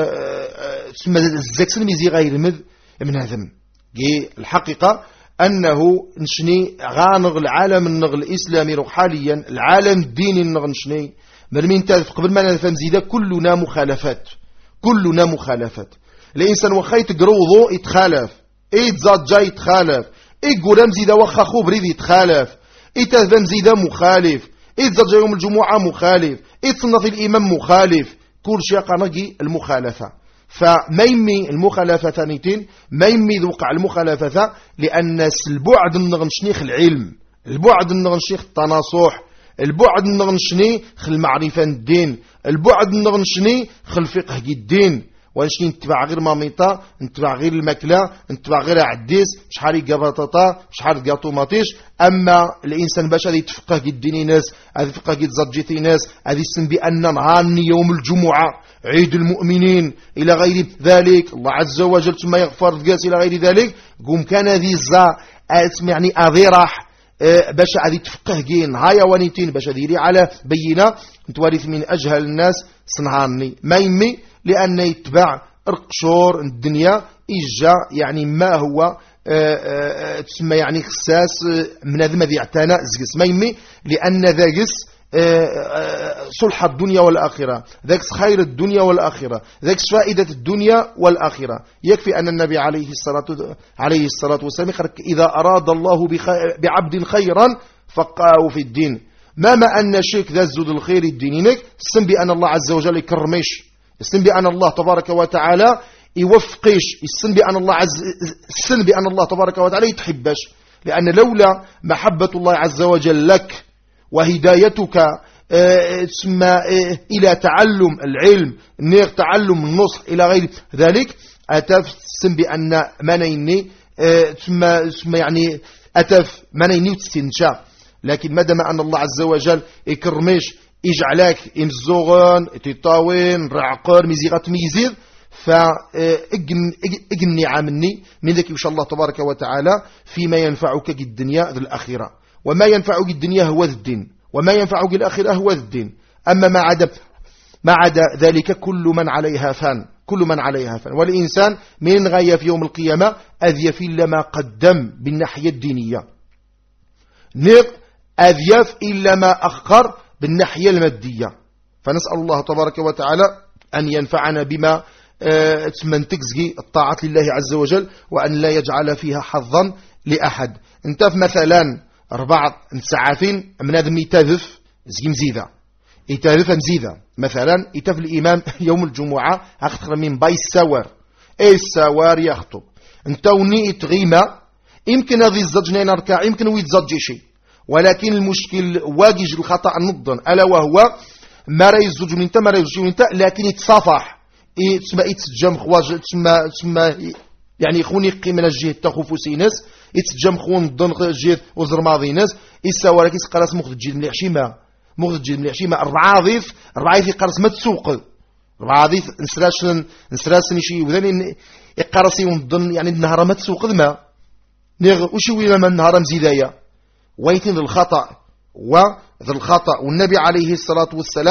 ثم الزكسن ميزي غير مذ من هذم الحقيقة أنه نشني غانغ العالم النغ الإسلامي حاليا العالم الديني النغ نشني مرمين تاف قبل ما نفهم زيدا كلنا مخالفات كلنا مخالفات الإنسان وخيت قروضو يتخالف إيه تزاد جاي يتخالف إيه قرام زيدا وخا خبري يتخالف إيه تهذم زيدا مخالف إيه تزاد جاي يوم الجمعة مخالف إيه تصنف الإمام مخالف كل شيء قنقي المخالفة فما يمي المخالفة ثانيتين ما يمي ذوقع المخالفة لأن البعد النغنشنيخ العلم البعد النغنشنيخ التناصح البعد النغنشني خل معرفة الدين البعد النغنشني خل فقه الدين ونشني نتبع غير ماميطا نتبع غير الماكلة نتبع غير عديس شحال يقى بطاطا شحال يقى طوماطيش أما الإنسان باش هذا يتفقه الدين ناس هذا يتفقه يتزجي ناس هذا يسمى بأن نهاني يوم الجمعة عيد المؤمنين إلى غير ذلك الله عز وجل ثم يغفر القاس إلى غير ذلك قوم كان ذي الزا يعني أضيراح باش هذه تفقه جين هاي وانيتين باش هذه على بينا نتوارث من أجهل الناس صنعاني ما يمي لأن يتبع رقشور الدنيا إجا يعني ما هو تسمى يعني خساس من هذا الذي اعتنى زقس ما يمي لأن ذاقس صلح الدنيا والآخرة ذاك خير الدنيا والآخرة ذاك فائدة الدنيا والآخرة يكفي أن النبي عليه الصلاة عليه الصلاة والسلام إذا أراد الله بعبد خيرا فقاه في الدين ما ما أن شيك ذا الزود الخير الدينينك السن بأن الله عز وجل يكرمش السن بأن الله تبارك وتعالى يوفقش السن بأن الله عز السن بأن الله تبارك وتعالى يتحبش لأن لولا محبة الله عز وجل لك وهدايتك ثم إلى تعلم العلم نير تعلم النصح إلى غير ذلك أتف سن بأن منيني ثم ثم يعني أتف منيني وتستنشا لكن مادام أن الله عز وجل يكرمش يجعلك إمزوغن تطاوين رعقر ميزيغات ميزيغ فاجني عامني من ذلك إن شاء الله تبارك وتعالى فيما ينفعك الدنيا ذي الآخرة وما ينفعك الدنيا هو الدين وما ينفعك الآخرة هو الدين أما ما عدا ما عدا ذلك كل من عليها فان كل من عليها فان والإنسان من غاية في يوم القيامة أذيف إلا ما قدم بالناحية الدينية نق أذيف إلا ما أخر بالناحية المادية فنسأل الله تبارك وتعالى أن ينفعنا بما من تكزي الطاعة لله عز وجل وأن لا يجعل فيها حظا لأحد انتف مثلا أربعة نسعافين من هذا يتذف زي مزيدة يتذف مزيدة مثلا يتف الإمام يوم الجمعة أخطر من باي السوار أي السوار يخطب انتوني يتغيمة يمكن هذه الزجنين أركع يمكن هو يتزجي شيء ولكن المشكل واجج الخطأ النضن ألا وهو ما رأي الزوج من انت ما رأي الزوج من انت لكن يتصافح تسمى يتسجم خواج تسمى تسمى يعني خوني قيمة الجهة تخوف سينس يتسجم خون ضن جهة وزر ماضي ناس يسوى لك يسقرس مخذ الجهة من الحشيمة مخذ الجهة من الحشيمة أربعة ضيف أربعة ضيف يقرس ما تسوق أربعة ضيف نسراش نسراس نشي وذن يقرسي ونضن يعني النهار ما تسوق ذما نغ وشوي لما النهار مزيدايا ويتن الخطأ وذا الخطأ والنبي عليه الصلاة والسلام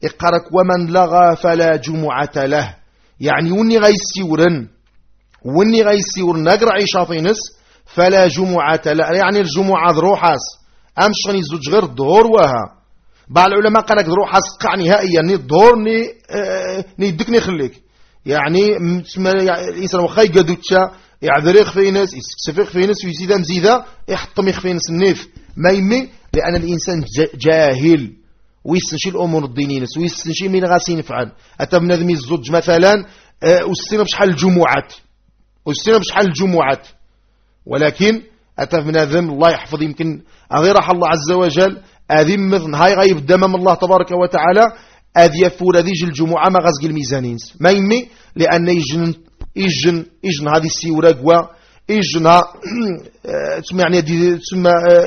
يقارك ومن لغى فلا جمعة له، يعني وني غيسيورن وني غيسيورن نقرع شاطينس فلا جمعة له، يعني الجمعة ذروحاس أمش غني الزوج غير الظهور وها. بعض العلماء قالك ذروحاس قع نهائيا ني الظهور ني آه ني دكني خليك، يعني الإنسان وخا يقدوتشا يعذر يخفي ناس يستكسف يخفي ناس ويزيد مزيدا يحطم يخفي ناس النيف ما يمي، لأن الإنسان جاهل ويستنشي الأمور الدينية ويستنشي من غاسين يفعل. أتى بنادم الزوج مثلا وستنا بشحال الجمعات وستنا بشحال الجمعات، ولكن أتى بنادم الله يحفظ يمكن غير رح الله عز وجل أذم مثل هاي غيب دمم الله تبارك وتعالى أذ يفور ذيج الجمعة ما غزق الميزانين ما يمي، لأن يجن يجن يجن هذه السيورة قوى يجنها تسمى يعني تسمى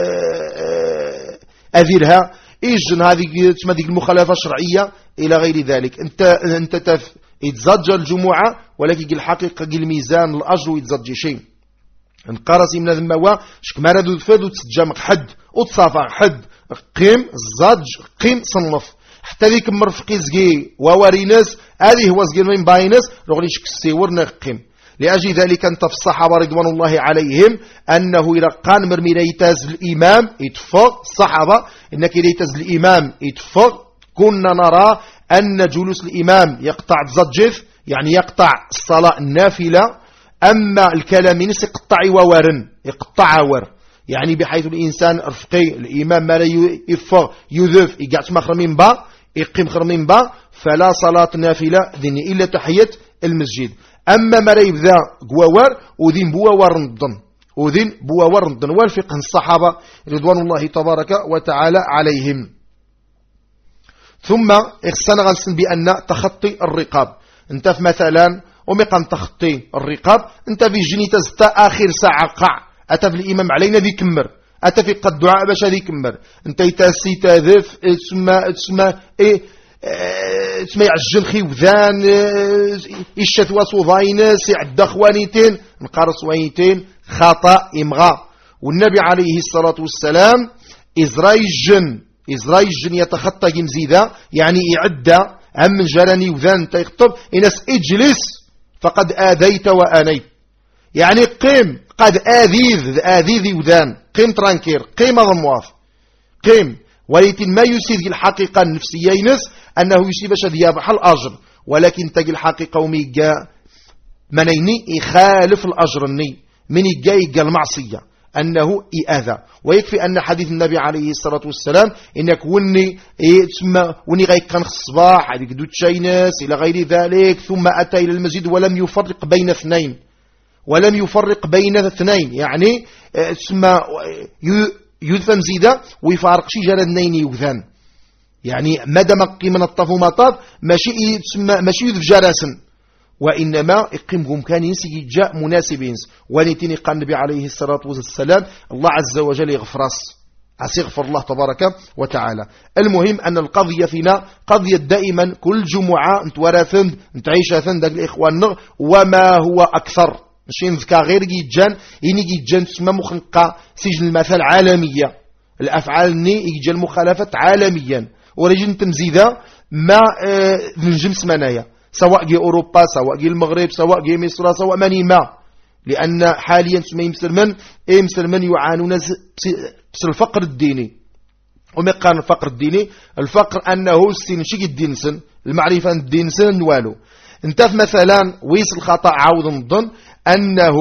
أذيرها يجن هذه تسمى ذيك المخالفة الشرعية إلى غير ذلك. أنت أنت تف يتزجر الجمعة، ولكن الحقيقة الميزان الأجر ويتزجي شيء انقرص من ذم هو شك ما ردود فد وتسجمق حد وتصافع حد قيم الزج قيم صنف حتى ذيك مرفقي زقي وورينس هذه هو زقي من باينس رغني شك السيورنا قيم. لأجل ذلك أنت في الصحابة رضوان الله عليهم أنه إلى قان مرمي ليتاز الإمام يتفق الصحابة إنك ليتاز الإمام يتفق كنا نرى أن جلوس الإمام يقطع زجف يعني يقطع الصلاة النافلة، أما الكلام ينس يقطع وورن يقطع ور، يعني بحيث الإنسان رفقي الإمام ما لا يفق يذف يقعد مخرمين با يقيم خرمين با فلا صلاة نافلة ذن إلا تحية المسجد. أما ما لا يبدأ قوار وذين بوار نضن وذين بوار نضن والفقه الصحابة رضوان الله تبارك وتعالى عليهم. ثم اخسنا غنسن بأن تخطي الرقاب انت في مثلا ومقام تخطي الرقاب انت في جني تزتا آخر ساعة قع أتى في الإمام علينا ذي كمر أتى في قد دعاء باش ذي كمر انت يتاسي تذف تسمى تسمى إيه تسمى يعجل خيوذان الشتوى صوفاينس يعد أخوانيتين نقارص وانيتين خطأ إمغا. والنبي عليه الصلاة والسلام إزراي الجن إزراي الجن يتخطى جمزيدا يعني يعدى أم جرني وذان تيخطب إنس اجلس فقد آذيت وآنيت، يعني قيم قد آذيذ آذيذي وذان قيم ترانكير قيم ضمواف قيم، ولكن ما يسيد الحقيقة النفسية ينس أنه يسيب شدياب حل أجر، ولكن تجي الحقيقة وميقا منيني يخالف الأجر الني من يقا يقا المعصية أنه إياذى. ويكفي أن حديث النبي عليه الصلاة والسلام إنك وني تسمى وني غيكن الصباح هذيك دوت شيناس إلى غير ذلك، ثم أتى إلى المسجد ولم يفرق بين اثنين ولم يفرق بين اثنين يعني تسمى يذفن زيدا ويفارق شي جرى اثنين يوذان، يعني مدام من الطف ومطاب ماشي تسمى ماشي يذف جراسن، وإنما إقيمهم كان ينسي جاء مناسبين. ونتيني قال النبي عليه الصلاة والسلام الله عز وجل يغفرس أسيغفر الله تبارك وتعالى. المهم أن القضية فينا قضية دائما كل جمعة انت وراثند انت عيشة ثند الإخوان وما هو أكثر ماشي نذكى غير جيجان إني جيجان تسمى مخنقة سجن المثل عالمية الأفعال ني يجي المخالفة عالميا ورجل تمزيدا ما اه نجمس منايا سواء جي أوروبا سواء جي المغرب سواء جي مصر سواء ماني ما، لأن حاليا سمي مسلمين إيه مسلمين يعانون بس الفقر الديني. وما قال الفقر الديني الفقر أنه السن شي الدين سن المعرفة الدين سن والو. انت مثلا ويس الخطأ عاود نظن أنه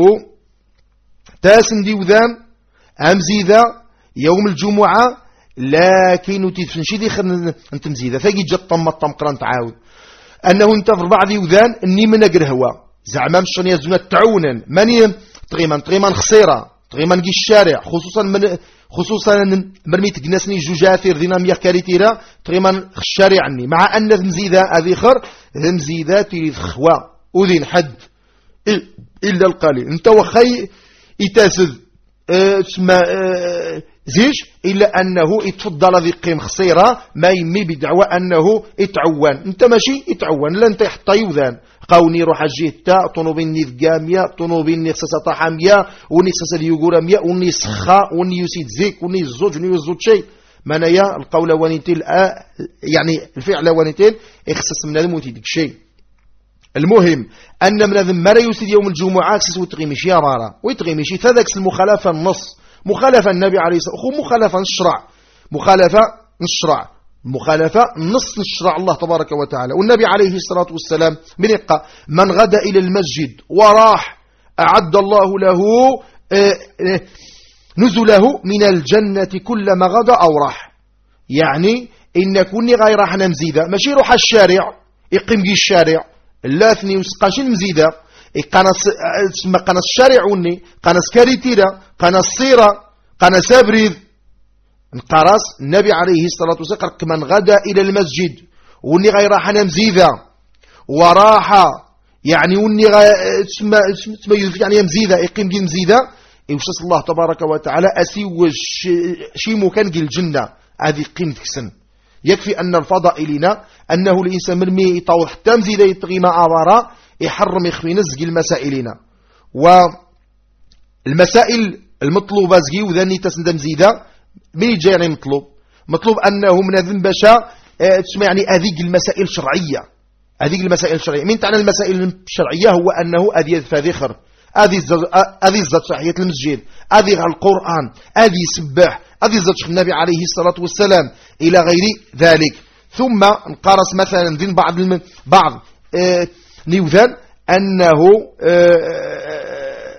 تاسن ديوذان أمزيذا يوم الجمعة لكن تفنشي دي خرن انت مزيذا فاقي جات طم الطم قران تعاود أنه انت في بعض يوذان اني من أقر هوا زعما مشان يزونا تعونا ماني تغيمان تغيمان خسيرة تغيمان جي الشارع خصوصا من خصوصا مرمي تقناسني جوجاثير دينا مياه كاريتيرا تغيمان الشارع عني مع أن مزيذا هذه خر مزيذا تريد خوا وذين حد إلا القليل انت وخي يتاسد اه تسمى اه زيش إلا أنه يتفضل ذي قيم خسيرة ما يمي بدعوة أنه يتعوان انت ماشي يتعوان لا انت يحطى يوذان قاوني روح الجيتا طنوبيني ذقامية طنوبيني خساسة طحامية وني خساسة اليوغورامية وني سخاء وني يسيد زيك وني الزوج وني الزوج شيء منايا القول وانيتين يعني الفعل وانيتين اخصص من هذا موتيدك شيء. المهم أن من هذا مرة يسيد يوم الجمعة اخصص وتغيمشي يا مارا ويتغيمشي فذاكس المخالفة النص مخالفة النبي عليه الصلاة والسلام مخالفة الشرع مخالفة الشرع مخالفة نص الشرع الله تبارك وتعالى. والنبي عليه الصلاة والسلام من يقى من غدا إلى المسجد وراح أعد الله له نزله من الجنة كلما غدا أو راح. يعني إن كوني غير راح نمزيدا ماشي روح الشارع يقيم جي الشارع لا ثني وسقاش المزيدا قناص تسمى قناص الشارع وني قناص كاريتيرا قناص صيرة قناص أبريد نقراص النبي عليه الصلاة والسلام من غدا إلى المسجد وني غير راح نمزيدا وراح يعني وني تسمى يعني مزيدا يقيم جي مزيدا يوشس الله تبارك وتعالى أسيوش شي مكان جي الجنة هذه قيمة كسن. يكفي أن الفضائلين أنه الإنسان مرمي يطوض حتى مزيدا يتغيما عبارة يحرم يخفي نزق المسائلين. والمسائل المطلوبة زقي وذاني تسندم زيدا من يجي يعني مطلوب مطلوب أنه من الذنبشة تسمى يعني أذيق المسائل الشرعية أذيق المسائل الشرعية. من تعنى المسائل الشرعية هو أنه أذي فذخر أذي الزد صحية المسجد أذي القرآن أذي سبح أذي الزد النبي عليه الصلاة والسلام إلى غير ذلك. ثم نقارس مثلا ذين بعض الم... بعض آه نيوذان أنه آه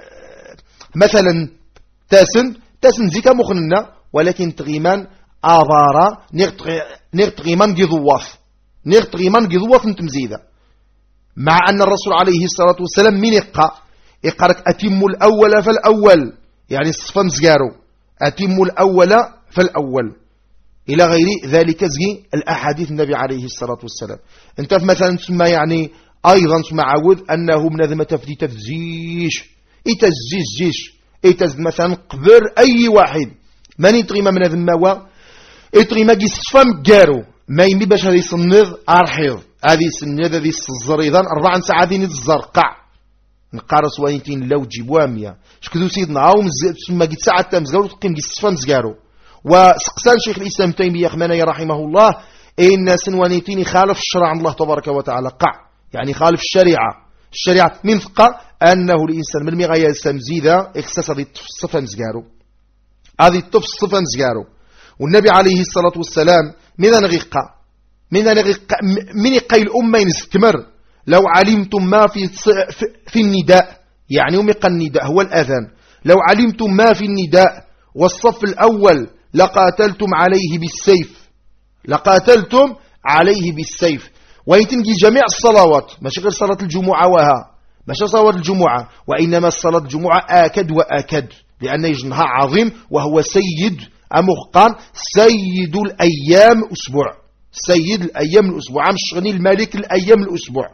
مثلا تاسن تاسن زيكا مخننا ولكن تغيمان آضارا نغتغيمان جذواف نغتغيمان جذواف نتمزيدا. مع أن الرسول عليه الصلاة والسلام من يقع يقرك أتم الأول فالأول يعني الصفا مزقارو أتم الأول فالأول إلى غير ذلك زي الأحاديث النبي عليه الصلاة والسلام. انت مثلا تسمى يعني أيضا تسمى عود أنه من هذا ما تفدي تفزيش إتزيش جيش إتز مثلا قبر أي واحد من يتغيما من هذا الماوى يتغيما جي الصفا مقارو ما يمي باش هذه الصنظ أرحيض هذه السنة هذه الزريضان أربعا ساعات الزرقع نقارس وينتين لو جيبوا مية شكدو سيدنا عاوم تسمى جي ساعة تمزقارو تقيم جي الصفا مزقارو. وسقسان شيخ الإسلام تيمية خمانية رحمه الله إن سنوانيتين خالف الشرع الله تبارك وتعالى قع يعني خالف الشريعة الشريعة من ثقة أنه الإنسان من المغاية السمزيدة إخساس هذه الصفة مزقارو هذه الصفة مزقارو. والنبي عليه الصلاة والسلام من نغيقا من نغيقا من يقاي الأمة ينستمر لو علمتم ما في في النداء يعني ومق النداء هو الأذان لو علمتم ما في النداء والصف الأول لقاتلتم عليه بالسيف لقاتلتم عليه بالسيف. ويتنجي جميع الصلوات ماشي غير صلاة الجمعة وها ماشي صلاة الجمعة وإنما صلاة الجمعة آكد وآكد لأن يجنها عظيم وهو سيد أمخقان سيد الأيام أسبوع سيد الأيام الأسبوع مش غني الملك الأيام الأسبوع.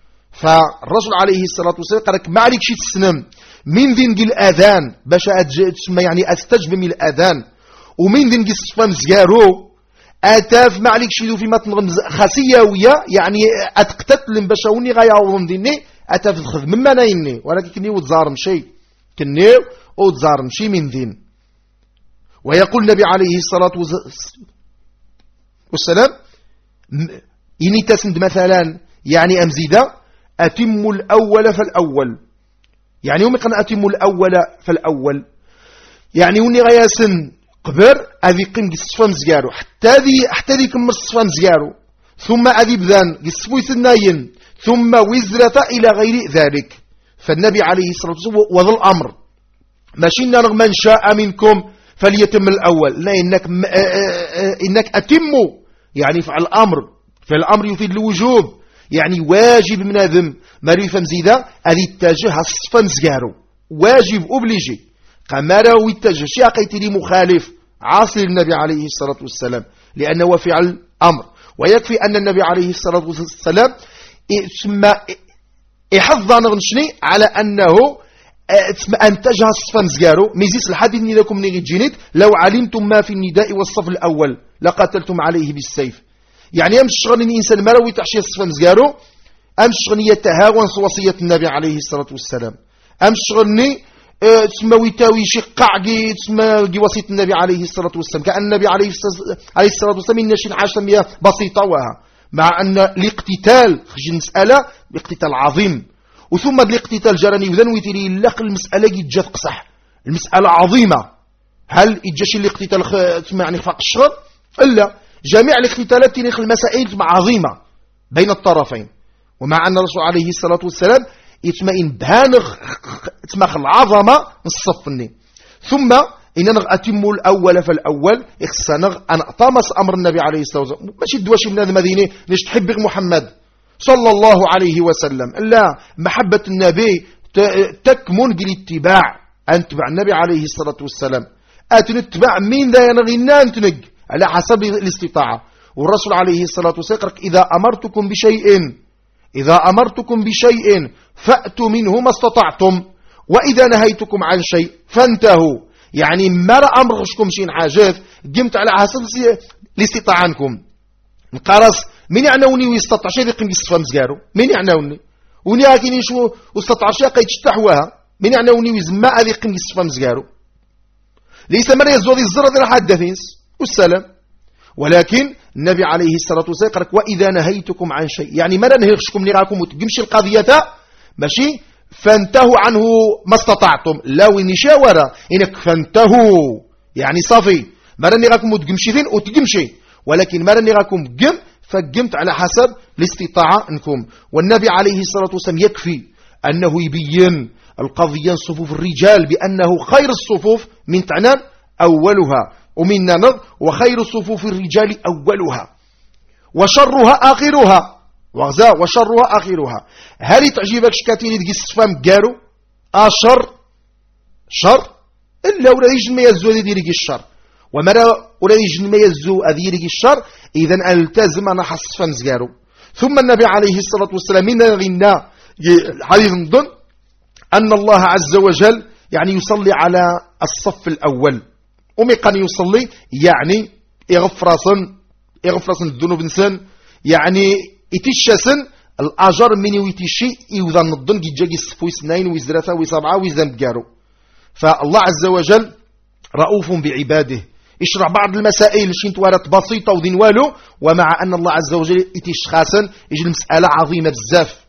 فالرسول عليه الصلاة والسلام قالك ما عليك شي تسنم من ذين جي الأذان باش تسمى يعني أستجب من الأذان ومن ذين جي الصفا مزقارو أتاف ما عليك شي ذو في متن خاسيوية يعني أتقتتلم باش وني غايعوضم ديني أتاف الخذ مما نايني ولكن كني وتزارم شي كني وتزارم شي من ذين. ويقول النبي عليه الصلاة والسلام إني تسند مثلا يعني أمزيدا أتم الأول فالأول يعني يوم يقنا أتم الأول فالأول يعني وني غياسن قبر أذي قيم قصفا مزيارو حتى ذي حتى ذي كم الصفا مزيارو ثم أذي بذان قصفوي سناين ثم وزرة إلى غير ذلك. فالنبي عليه الصلاة والسلام وذا الأمر ماشي نرغم من شاء منكم فليتم الأول لا إنك م... إنك أتموا يعني فعل الأمر في الأمر يفيد الوجوب يعني واجب من هذم مريفة مزيدة أذي التاجه الصفا مزيارو واجب أبليجي قمارا ويتجه شيء قيتلي مخالف عاصي النبي عليه الصلاة والسلام لأنه فعل أمر. ويكفي أن النبي عليه الصلاة والسلام يحظى نغنشني على أنه أنتجها الصفا مزقارو ميزيس الحديث لكم نيغي جينيت لو علمتم ما في النداء والصف الأول لقاتلتم عليه بالسيف. يعني أمش شغل الإنسان مروي تحشي الصفا مزقارو أمش شغل يتهاون وصية النبي عليه الصلاة والسلام أمش شغلني تسمى ويتاوي شي قاعقي تسمى وسيط النبي عليه الصلاة والسلام، كأن النبي عليه الصلاة والسلام إن شي عاشة بسيطة وها، مع أن الاقتتال خرج المسألة باقتتال عظيم، وثم الاقتتال جراني وذن ويتري لق المسألة جات قصح، المسألة عظيمة. هل يجيش الاقتتال تسمى يعني فاق الشغل؟ إلا جميع الاقتتالات تنخ المسائل عظيمة بين الطرفين، ومع أن الرسول عليه الصلاة والسلام يتمئن بهانغ تمخ العظمة نصفني. ثم إننا أتم الأول فالأول إخسانغ أن أطامس أمر النبي عليه الصلاة والسلام، ماشي الدواشي من هذا المدينة ليش تحب محمد صلى الله عليه وسلم، لا، محبة النبي تكمن بالاتباع، أن تبع النبي عليه الصلاة والسلام، أتنتبع مين ذا ينغينا أنتنق على حسب الاستطاعة. والرسول عليه الصلاة والسلام إذا أمرتكم بشيء إذا أمرتكم بشيء فأتوا منه ما استطعتم، وإذا نهيتكم عن شيء فانتهوا، يعني ما رأى أمرشكم شيء حاجات قمت على حسب الاستطاعة عنكم. نقرص من يعنوني ويستطع شيء يقيم يصفى مزقارو، من يعنوني وني هاكيني شو واستطع شيء قيتشتحوها، من يعنوني ويزما هذه يقيم يصفى مزقارو، ليس من يزوض الزر ذي الحدثينس والسلام. ولكن النبي عليه الصلاة والسلام قال وإذا نهيتكم عن شيء، يعني ما نهيكم لراكم وتقمشي القضية ماشي فانتهوا عنه ما استطعتم، لا وين شاورا إنك فانتهوا يعني صافي، ما نهيكم وتقمشي فين وتقمشي، ولكن ما نهيكم قم فقمت على حسب الاستطاعة انكم. والنبي عليه الصلاة والسلام يكفي أنه يبين القضية صفوف الرجال بأنه خير الصفوف من تعنان أولها، ومن نظر وخير صفوف الرجال أولها وشرها آخرها، وغزا وشرها آخرها. هل تعجبك شكاتيني تجي الصفام قارو أشر شر إلا ولا يجن ما يزو ذي ديري الشر، ومرا ولا يجن ما يزو ذي الشر، إذن ألتزم أنا حصفا مزقارو. ثم النبي عليه الصلاة والسلام من غنى حديث ضمن أن الله عز وجل يعني يصلي على الصف الأول، ومقان يصلي يعني يغفرسن يغفرسن الذنوب نسن، يعني يتشسن الأجر من يتشي يوذن الظن جيجي الصف ويسنين ويزرثة ويسبعة ويزن بقارو. فالله عز وجل رؤوف بعباده، يشرع بعض المسائل شين توارت بسيطة وذين والو، ومع أن الله عز وجل يتش خاسن يجي المسألة عظيمة بزاف،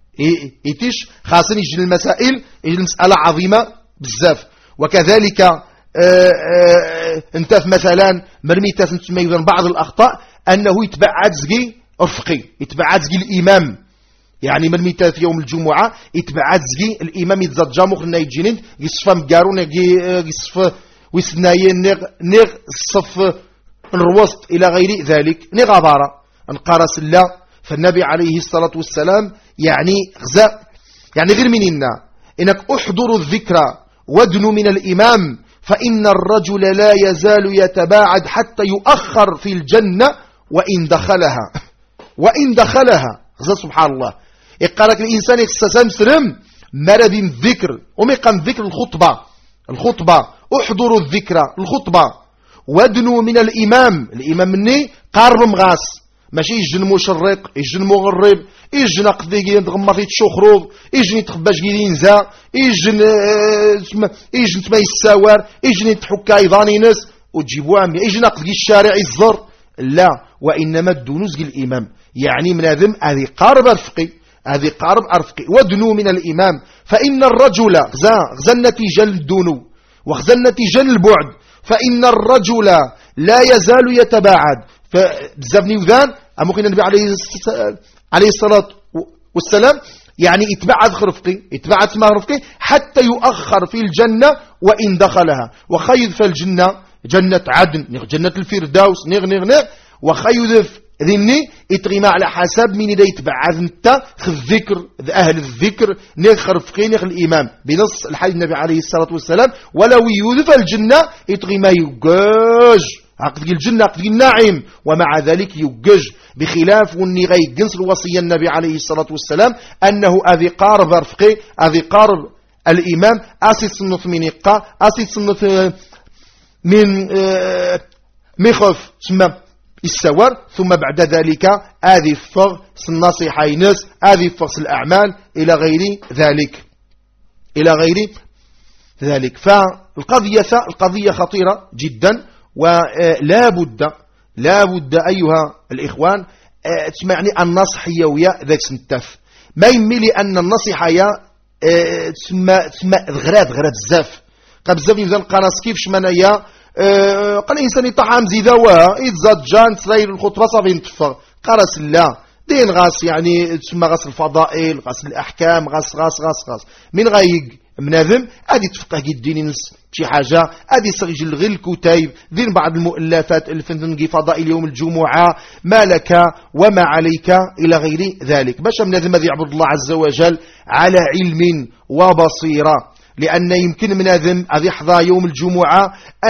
يتش خاسن يجي المسائل يجي المسألة عظيمة بزاف. وكذلك آآ آآ انتف مثلا مرميتاس نتسمى بعض الأخطاء أنه يتبعد زقي رفقي، يتبعد زقي الإمام، يعني مرميتاس يوم الجمعة يتبعد زقي الإمام يتزاد جامو خلنا يجينين يصفى مقارون يصفى ويسنايين نغ نغ الصف الوسط إلى غير ذلك نغابارة انقرس الله. فالنبي عليه الصلاة والسلام يعني غزاء يعني غير مننا إنك أحضر الذكرى وادنوا من الإمام، فإن الرجل لا يزال يتباعد حتى يؤخر في الجنة وإن دخلها وإن دخلها غزاء سبحان الله. يقالك الإنسان يخصصام سلم مرد الذكر، وميقام ذكر الخطبة الخطبة احضروا الذكرى الخطبة وادنوا من الإمام، الإمام مني قارب مغاس ماشي يجن مشرق يجن مغرب يجن قديقين تغمض يتشخروض يجن يتخباش ينزا يجن يجن تما يساور يجن يتحكا يضاني ناس وتجيبوا عمي يجن قديق الشارع الزر، لا، وإنما الدنوز الإمام، يعني من هذا هذه قارب أرفقي هذه قارب أرفقي وادنوا من الإمام، فإن الرجل غزا غزا النتيجة للدنو وغزا النتيجة للبعد، فإن الرجل لا يزال يتباعد. فبزافني وذان أمكن النبي عليه عليه الصلاة والسلام يعني يتبعد خرفقي يتبعد ما رفقي حتى يؤخر في الجنة وإن دخلها، وخيذ في الجنة جنة عدن جنة الفردوس نغ نغ نغ وخيذ ذني يتغيما على حسب من إذا يتبعد انت الذكر أهل الذكر نغ خرفقي نغ الإمام بنص الحديث النبي عليه الصلاة والسلام ولو يوذف الجنة يتغيما يقاج عقد الجنة عقد النعيم، ومع ذلك يوجج بخلاف وني غي جنس الوصية النبي عليه الصلاة والسلام أنه أذي قارب رفقي أذي قارب الإمام أسي صنف من إقا أسي صنف من مخف ثم السور، ثم بعد ذلك أذي فغ النصيحينس أذي فغ الأعمال إلى غير ذلك إلى غير ذلك. فالقضية القضية خطيرة جدا، ولا بد لا بد أيها الإخوان تسمعني النصح يويا ذاك سنتف ما يمي لأن النصيحة يا تسمى تسمى غرات غرات بزاف قبزاف يزال قناص كيفش منايا قال الإنسان يطعم زيدا واه يتزاد جان تصير الخطبة صافي نتفق قرص لا دين غاس يعني تسمى غاس الفضائل غاس الأحكام غاس غاس غاس غاس من غايق مناذم ادي تفقه الدين نس شي حاجه ادي سجل غير الكتيب دين بعض المؤلفات الفنتنقي فضائل يوم الجمعه ما لك وما عليك الى غير ذلك باش مناذم ذي يعبد الله عز وجل على علم وبصيره. لأن يمكن مناذم هذه يحظى يوم الجمعة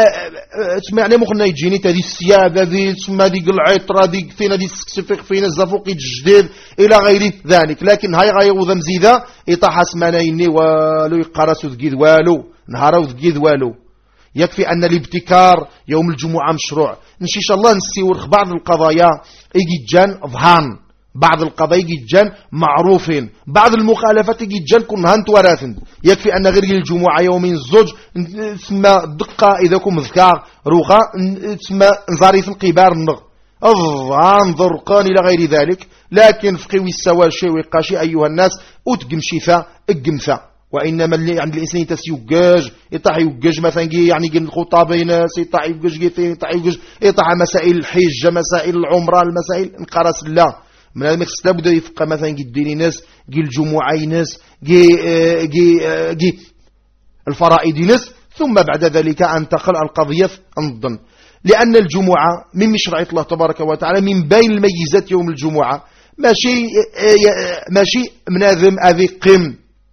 تسمعني مخنا يجيني تادي السياب هذه تسمى ديك العطرة ديك فينا ديك السكسفيق فينا الزفوق الجديد إلى غير ذلك. لكن هاي غايوضا مزيدة يطاح اسمانا يني والو يقارسو ذكيد والو نهارو ذكيد والو. يكفي أن الابتكار يوم الجمعة مشروع. نشيش الله نسيور بعض القضايا يجي جان ظهان بعض القضايا جان معروفين بعض المخالفات جان كن هانت وراثن. يكفي أن غير الجمعة يومين الزوج تسمى دقة إذا كم ذكار روغا تسمى نزاريث القبار النغ الظهان ذرقان إلى غير ذلك. لكن فقوي السواشي ويقاشي أيها الناس أتقمشيثا اقمثا وإنما اللي عند الإنسان يتس يوجاج يطاح يوجاج مثلا يعني قل الخطابين يطاح يوجاج يطاح يوجاج يطاح مسائل الحجة مسائل العمرة المسائل انقرس الله من هذا مخص لابد يفقى مثلا قي الديني ناس قي الجمعة ناس قي قي قي الفرائض ناس ثم بعد ذلك انتقل القضية النظن. لأن الجمعة من مشرعية الله تبارك وتعالى من بين الميزات يوم الجمعة ماشي ماشي مناذم هذه قم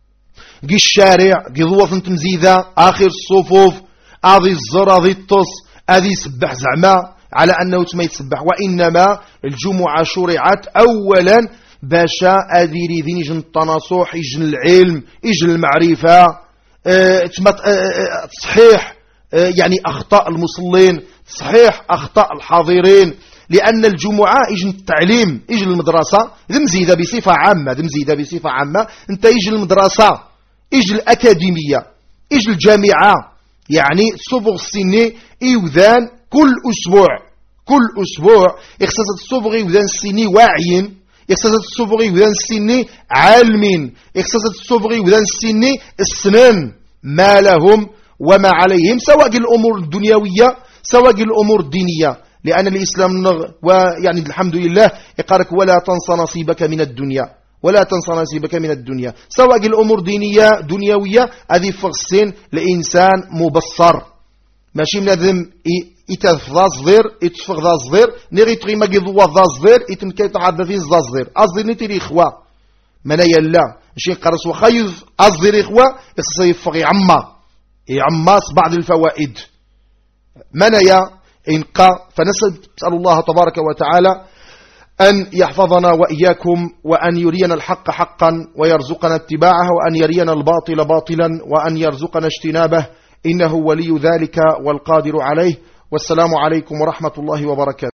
قي الشارع قي ضوافن تمزيدة آخر الصفوف هذه الزر هذه الطص هذه سبح زعما على أنه تما يتسبح. وإنما الجمعة شرعت أولا باشا أديري ذين يجن التناصح يجن العلم يجن المعرفة اه اه صحيح اه يعني أخطاء المصلين صحيح أخطاء الحاضرين. لأن الجمعة يجن التعليم يجن المدرسة ذم زيدة بصفة عامة ذم زيدة بصفة عامة انت يجن المدرسة يجن الأكاديمية يجن الجامعة يعني صفغ السني يوذان كل أسبوع كل أسبوع يخصص الصبغي وذان السني واعيين يخصص الصبغي وذان السني عالمين يخصص الصبغي وذان السني السنان ما لهم وما عليهم سواء الأمور الدنيوية سواء الأمور الدينية. لأن الإسلام ويعني الحمد لله يقارك ولا تنسى نصيبك من الدنيا ولا تنسى نصيبك من الدنيا سواء الأمور دينية دنيوية هذه فغسين لإنسان مبصر ماشي منذم يتذف ذا صغير يتفق ذا صغير نغي تغي ما قيضوا ذا صغير يتنكي تعذب في ذا صغير أصدر نتيري إخوة منا يلا شي قرص وخيض أصدر إخوة يصيفق يعمى يعمى بعض الفوائد منا يا إنقى. فنسأل الله تبارك وتعالى أن يحفظنا وإياكم وأن يرينا الحق حقا ويرزقنا اتباعه وأن يرينا الباطل باطلا وأن يرزقنا اجتنابه إنه ولي ذلك والقادر عليه. والسلام عليكم ورحمة الله وبركاته.